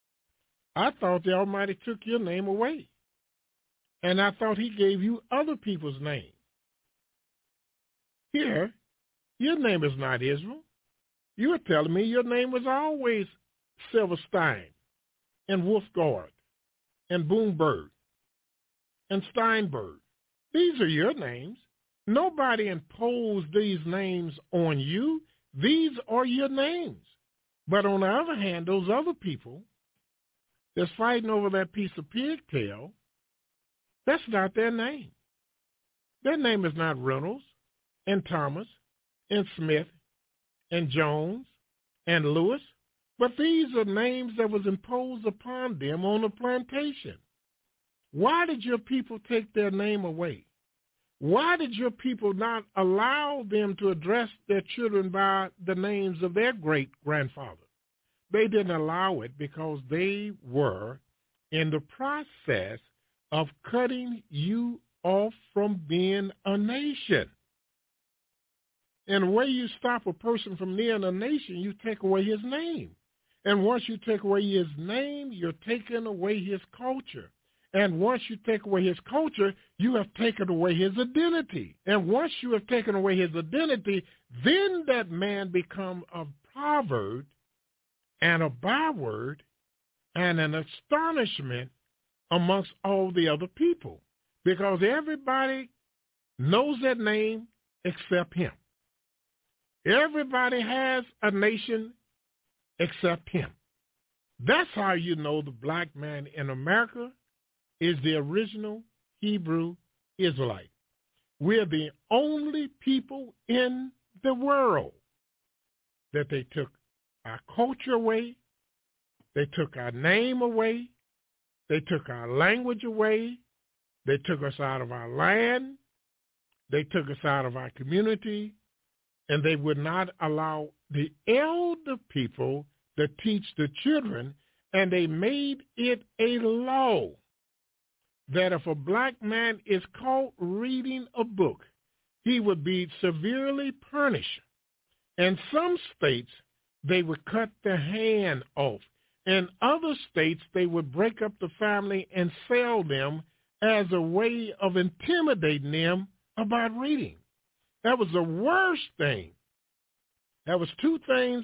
I thought the Almighty took your name away. And I thought he gave you other people's names. Here, your name is not Israel. You were telling me your name was always Silverstein and Wolfgard and Boomberg and Steinberg. These are your names. Nobody imposed these names on you. These are your names. But on the other hand, those other people that's fighting over that piece of pigtail, that's not their name. Their name is not Reynolds and Thomas and Smith and Jones and Lewis, but these are names that was imposed upon them on the plantation. Why did your people take their name away? Why did your people not allow them to address their children by the names of their great-grandfather? They didn't allow it because they were in the process of cutting you off from being a nation. And the way you stop a person from being a nation, you take away his name. And once you take away his name, you're taking away his culture. And once you take away his culture, you have taken away his identity. And once you have taken away his identity, then that man becomes a proverb and a byword and an astonishment amongst all the other people, because everybody knows that name except him. Everybody has a nation except him. That's how you know the black man in America is the original Hebrew Israelite. We're the only people in the world that they took our culture away, they took our name away, they took our language away, they took us out of our land, they took us out of our community, and they would not allow the elder people to teach the children, and they made it a law that if a black man is caught reading a book, he would be severely punished. In some states, they would cut the hand off. In other states, they would break up the family and sell them as a way of intimidating them about reading. That was the worst thing. That was two things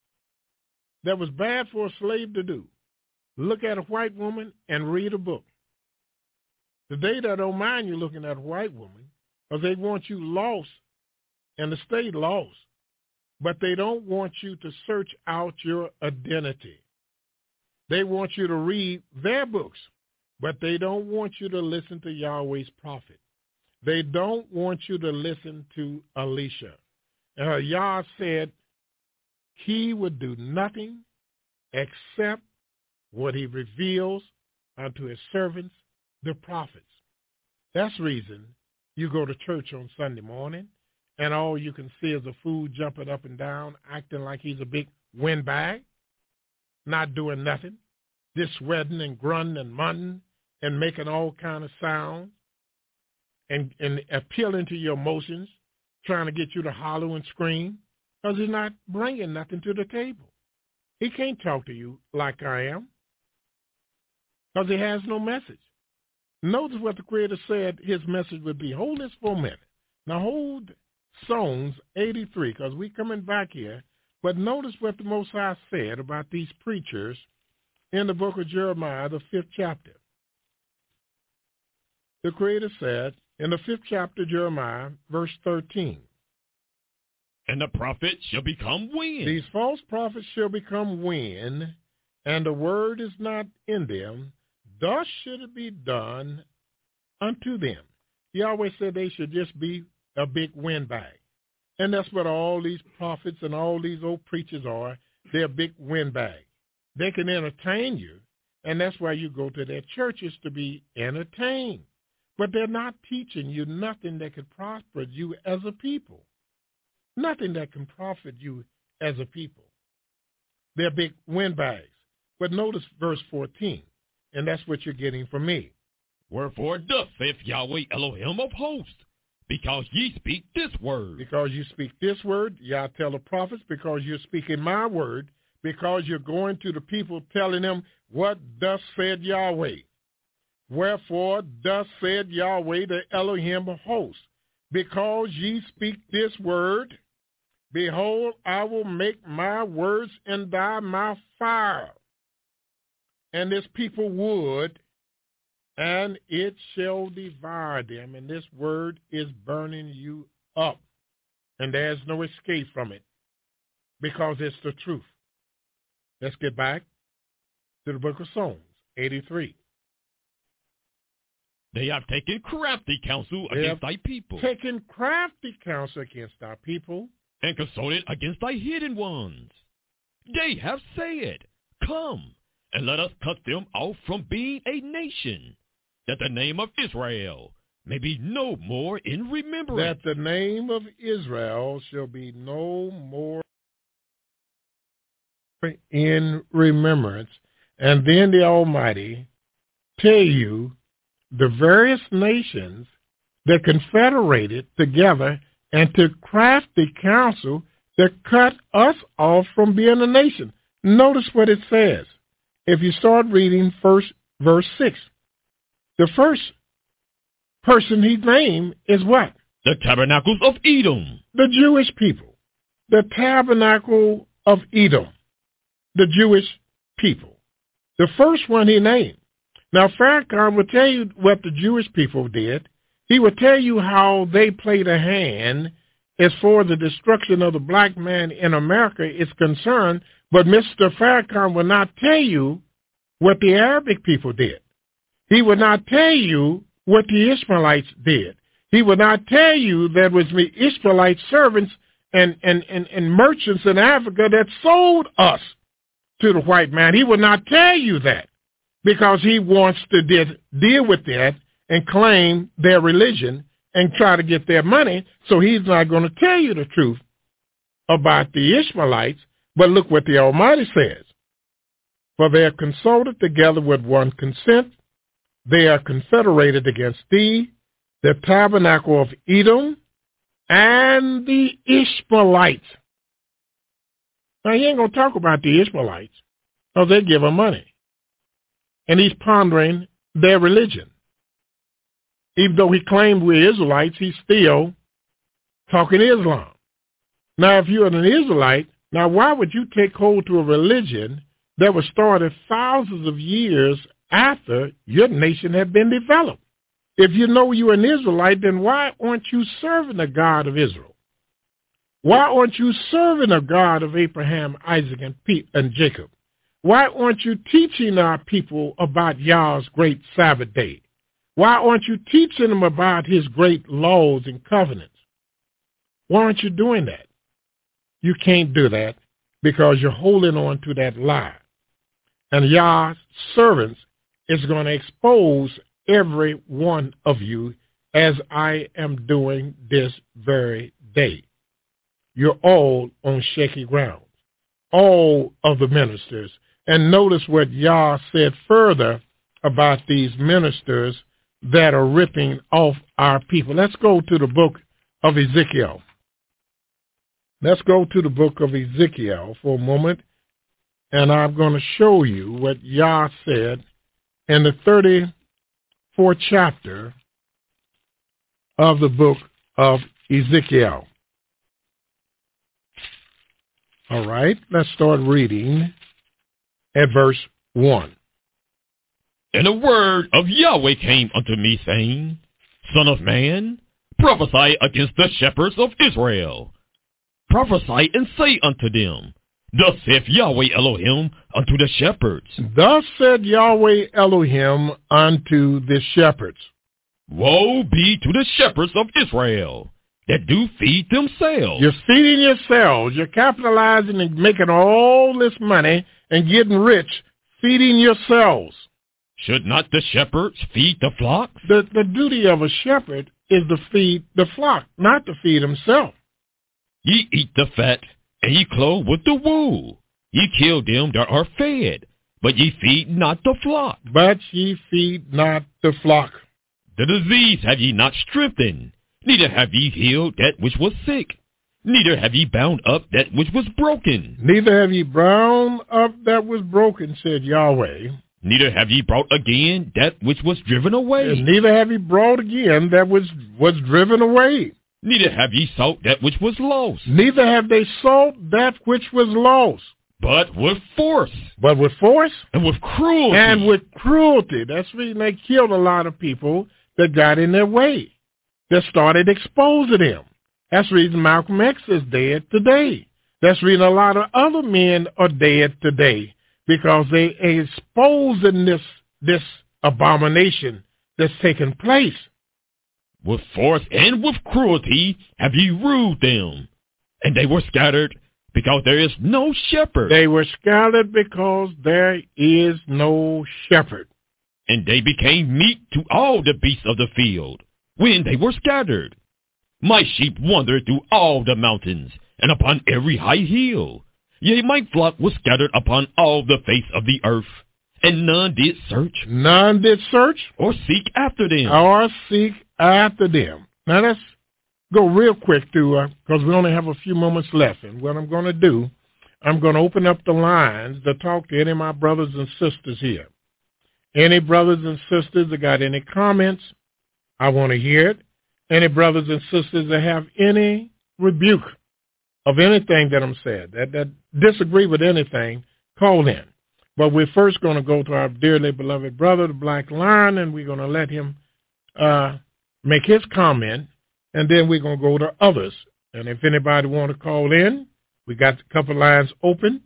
that was bad for a slave to do. Look at a white woman and read a book. Today they don't mind you looking at a white woman because they want you lost and to stay lost. But they don't want you to search out your identity. They want you to read their books, but they don't want you to listen to Yahweh's prophet. They don't want you to listen to Elisha. Yah said he would do nothing except what he reveals unto his servants, the prophets. That's the reason you go to church on Sunday morning and all you can see is a fool jumping up and down, acting like he's a big windbag, not doing nothing, just sweating and grunting and munting and making all kind of sounds and appealing to your emotions, trying to get you to holler and scream, because he's not bringing nothing to the table. He can't talk to you like I am because he has no message. Notice what the Creator said his message would be. Hold this for a minute. Now hold Psalms 83 because we're coming back here. But notice what the Most High said about these preachers in the book of Jeremiah, the 5th chapter. The Creator said in the 5th chapter, Jeremiah, verse 13. And the prophets shall become wind. These false prophets shall become wind, and the word is not in them. Thus should it be done unto them. Yahweh said they should just be a big windbag. And that's what all these prophets and all these old preachers are. They're a big windbag. They can entertain you, and that's why you go to their churches to be entertained. But they're not teaching you nothing that could prosper you as a people. Nothing that can profit you as a people. They're big windbags. But notice verse 14, and that's what you're getting from me. Wherefore thus saith Yahweh Elohim of hosts, because ye speak this word. Because you speak this word, Yah tell the prophets, because you're speaking my word, because you're going to the people telling them what thus said Yahweh. Wherefore thus said Yahweh the Elohim of hosts, because ye speak this word, behold, I will make my words in thy mouth fire, and this people wood, and it shall devour them. And this word is burning you up, and there's no escape from it, because it's the truth. Let's get back to the book of Psalms, 83. They have taken crafty counsel against thy people. Taken crafty counsel against our people. And consulted against thy hidden ones. They have said, come, and let us cut them off from being a nation, that the name of Israel may be no more in remembrance. That the name of Israel shall be no more in remembrance. And then the Almighty tell you the various nations that confederated together and to crafty counsel that cut us off from being a nation. Notice what it says. If you start reading first verse 6, the first person he named is what? The tabernacles of Edom. The Jewish people. The tabernacle of Edom. The Jewish people. The first one he named. Now, Farrakhan will tell you what the Jewish people did. He will tell you how they played a hand as far as the destruction of the black man in America is concerned, but Mr. Farrakhan will not tell you what the Arabic people did. He will not tell you what the Ishmaelites did. He will not tell you there was the Ishmaelite servants and merchants in Africa that sold us to the white man. He will not tell you that because he wants to deal with that and claim their religion and try to get their money, so he's not going to tell you the truth about the Ishmaelites. But look what the Almighty says. For they are consulted together with one consent. They are confederated against thee, the tabernacle of Edom, and the Ishmaelites. Now, he ain't going to talk about the Ishmaelites because they give him money. And he's pondering their religion. Even though he claimed we're Israelites, he's still talking Islam. Now, if you're an Israelite, now why would you take hold to a religion that was started thousands of years after your nation had been developed? If you know you're an Israelite, then why aren't you serving the God of Israel? Why aren't you serving the God of Abraham, Isaac, and Jacob? Why aren't you teaching our people about Yah's great Sabbath day? Why aren't you teaching them about his great laws and covenants? Why aren't you doing that? You can't do that because you're holding on to that lie. And Yah's servants is going to expose every one of you as I am doing this very day. You're all on shaky ground, all of the ministers. And notice what Yah said further about these ministers that are ripping off our people. Let's go to the book of Ezekiel. Let's go to the book of Ezekiel for a moment, and I'm going to show you what Yah said in the 34th chapter of the book of Ezekiel. All right, let's start reading at verse 1. And a word of Yahweh came unto me, saying, Son of man, prophesy against the shepherds of Israel. Prophesy and say unto them, Thus saith Yahweh Elohim unto the shepherds. Thus said Yahweh Elohim unto the shepherds. Woe be to the shepherds of Israel that do feed themselves. You're feeding yourselves. You're capitalizing and making all this money and getting rich, feeding yourselves. Should not the shepherds feed the flocks? The duty of a shepherd is to feed the flock, not to feed himself. Ye eat the fat, and ye clothe with the wool. Ye kill them that are fed, but ye feed not the flock. But ye feed not the flock. The disease have ye not strengthened, neither have ye healed that which was sick, neither have ye bound up that which was broken. Neither have ye bound up that was broken, said Yahweh. Neither have ye brought again that which was driven away. And neither have ye brought again that was driven away. Neither have ye sought that which was lost. Neither have they sought that which was lost. But with force. But with force? And with cruelty. And with cruelty. That's the reason they killed a lot of people that got in their way, that started exposing them. That's the reason Malcolm X is dead today. That's the reason a lot of other men are dead today, because they are exposing this abomination that's taking place. With force and with cruelty have ye ruled them, and they were scattered because there is no shepherd. They were scattered because there is no shepherd. And they became meat to all the beasts of the field when they were scattered. My sheep wandered through all the mountains and upon every high hill. Yea, my flock was scattered upon all the face of the earth, and none did search. None did search. Or seek after them. Or seek after them. Now let's go real quick because we only have a few moments left. And what I'm going to do, I'm going to open up the lines to talk to any of my brothers and sisters here. Any brothers and sisters that got any comments, I want to hear it. Any brothers and sisters that have any rebuke of anything that I'm saying, that disagree with anything, call in. But we're first going to go to our dearly beloved brother, the Black Lion, and we're going to let him make his comment, and then we're going to go to others. And if anybody want to call in, we got a couple lines open,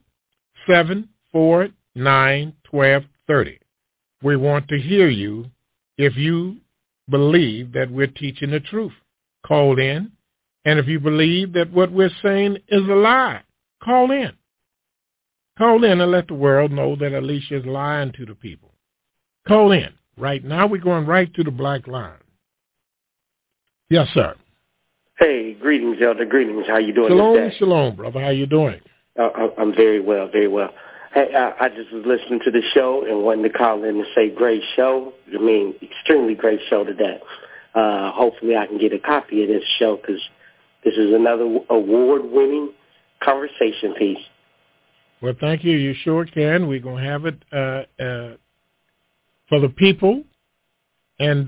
749-1230. We want to hear you if you believe that we're teaching the truth. Call in. And if you believe that what we're saying is a lie, call in. Call in and let the world know that Alicia is lying to the people. Call in. Right now we're going right to the Black Line. Yes, sir. Hey, greetings, Elder. Greetings. How you doing today? Shalom, brother. How you doing? I'm very well, very well. Hey, I just was listening to the show and wanted to call in and say great show. I mean, extremely great show today. Hopefully I can get a copy of this show because this is another award-winning conversation piece. Well, thank you. You sure can. We're going to have it for the people and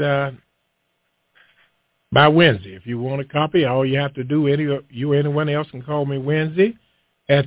by Wednesday. If you want a copy, all you have to do, anyone else can call me Wednesday at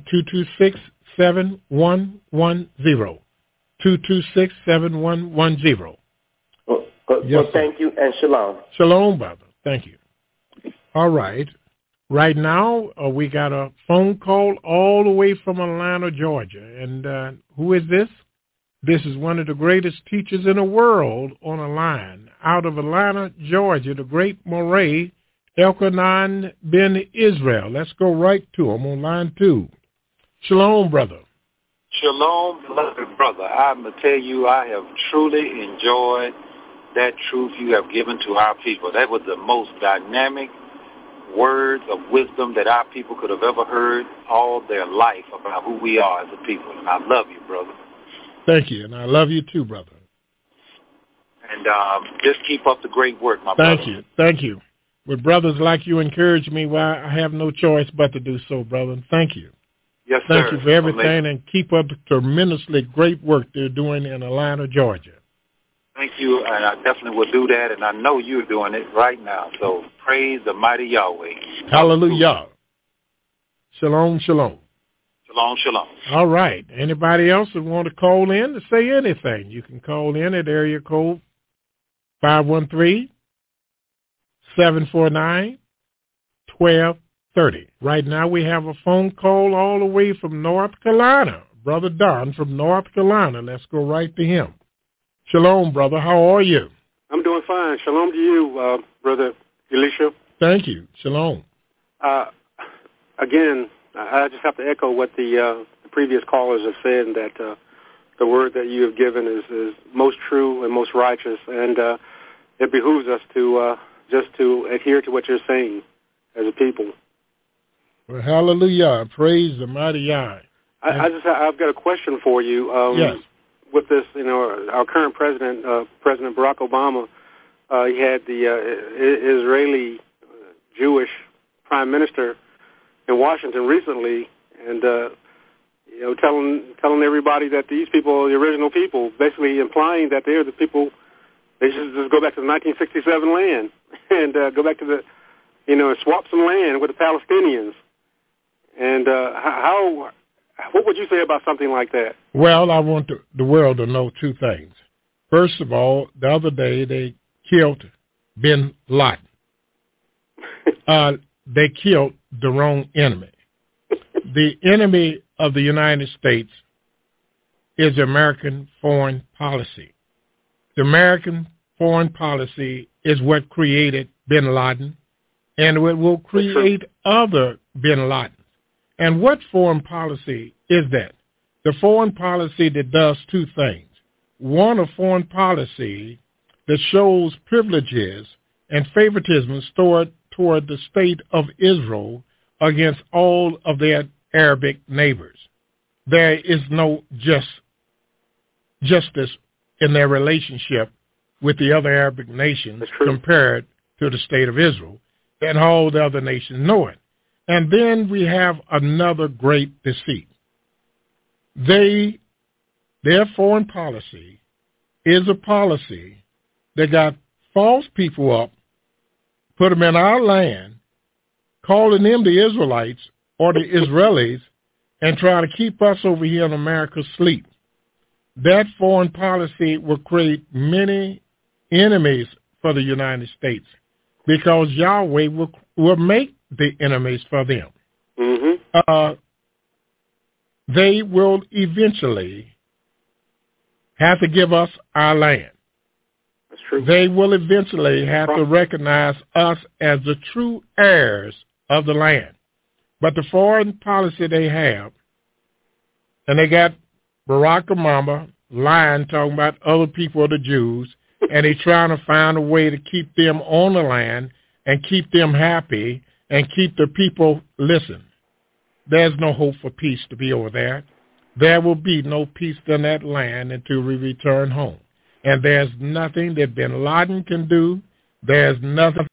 226-7110. 226-7110. Well, thank you, and shalom. Shalom, brother. Thank you. All right. Right now, we got a phone call all the way from Atlanta, Georgia. And who is this? This is one of the greatest teachers in the world on a line. Out of Atlanta, Georgia, the great Moray, Elkanan ben Israel. Let's go right to him on line 2. Shalom, brother. Shalom, beloved brother. I'm going to tell you, I have truly enjoyed that truth you have given to our people. That was the most dynamic words of wisdom that our people could have ever heard all their life about who we are as a people. And I love you, brother. Thank you, and I love you too, brother. And just keep up the great work, my brother. Thank you. With brothers like you encourage me, well, I have no choice but to do so, brother. Thank you. Yes, sir. Thank you for everything, and keep up the tremendously great work they're doing in Atlanta, Georgia. Thank you, and I definitely will do that, and I know you're doing it right now. So praise the mighty Yahweh. Hallelujah. Shalom, shalom. Shalom, shalom. All right. Anybody else that want to call in to say anything, you can call in at area code 513-749-1230. Right now we have a phone call all the way from North Carolina. Brother Don from North Carolina. Let's go right to him. Shalom, brother. How are you? I'm doing fine. Shalom to you, Brother Elisha. Thank you. Shalom. Again, I just have to echo what the previous callers have said, and that the word that you have given is most true and most righteous, and it behooves us to just to adhere to what you're saying as a people. Well, hallelujah. Praise the mighty Yah. I've got a question for you. Yes. With this, our current president, President Barack Obama, he had the Israeli Jewish prime minister in Washington recently, and telling everybody that these people are the original people, basically implying that they're the people. They should just go back to the 1967 land and go back to the, swap some land with the Palestinians. And what would you say about something like that? Well, I want the world to know two things. First of all, the other day they killed bin Laden. They killed the wrong enemy. The enemy of the United States is American foreign policy. The American foreign policy is what created bin Laden, and it will create other bin Ladens. And what foreign policy is that? The foreign policy that does two things. One, a foreign policy that shows privileges and favoritism toward the state of Israel against all of their Arabic neighbors. There is no justice in their relationship with the other Arabic nations compared to the state of Israel, and all the other nations know it. And then we have another great deceit. Their foreign policy is a policy that got false people up, put them in our land, calling them the Israelites or the Israelis, and try to keep us over here in America asleep. That foreign policy will create many enemies for the United States because Yahweh will make the enemies for them. Mm-hmm. They will eventually have to give us our land. That's true. They will eventually have to recognize us as the true heirs of the land. But the foreign policy they have, and they got Barack Obama lying, talking about other people are the Jews, and they trying to find a way to keep them on the land and keep them happy and keep the people, listen, there's no hope for peace to be over there. There will be no peace in that land until we return home. And there's nothing that bin Laden can do. There's nothing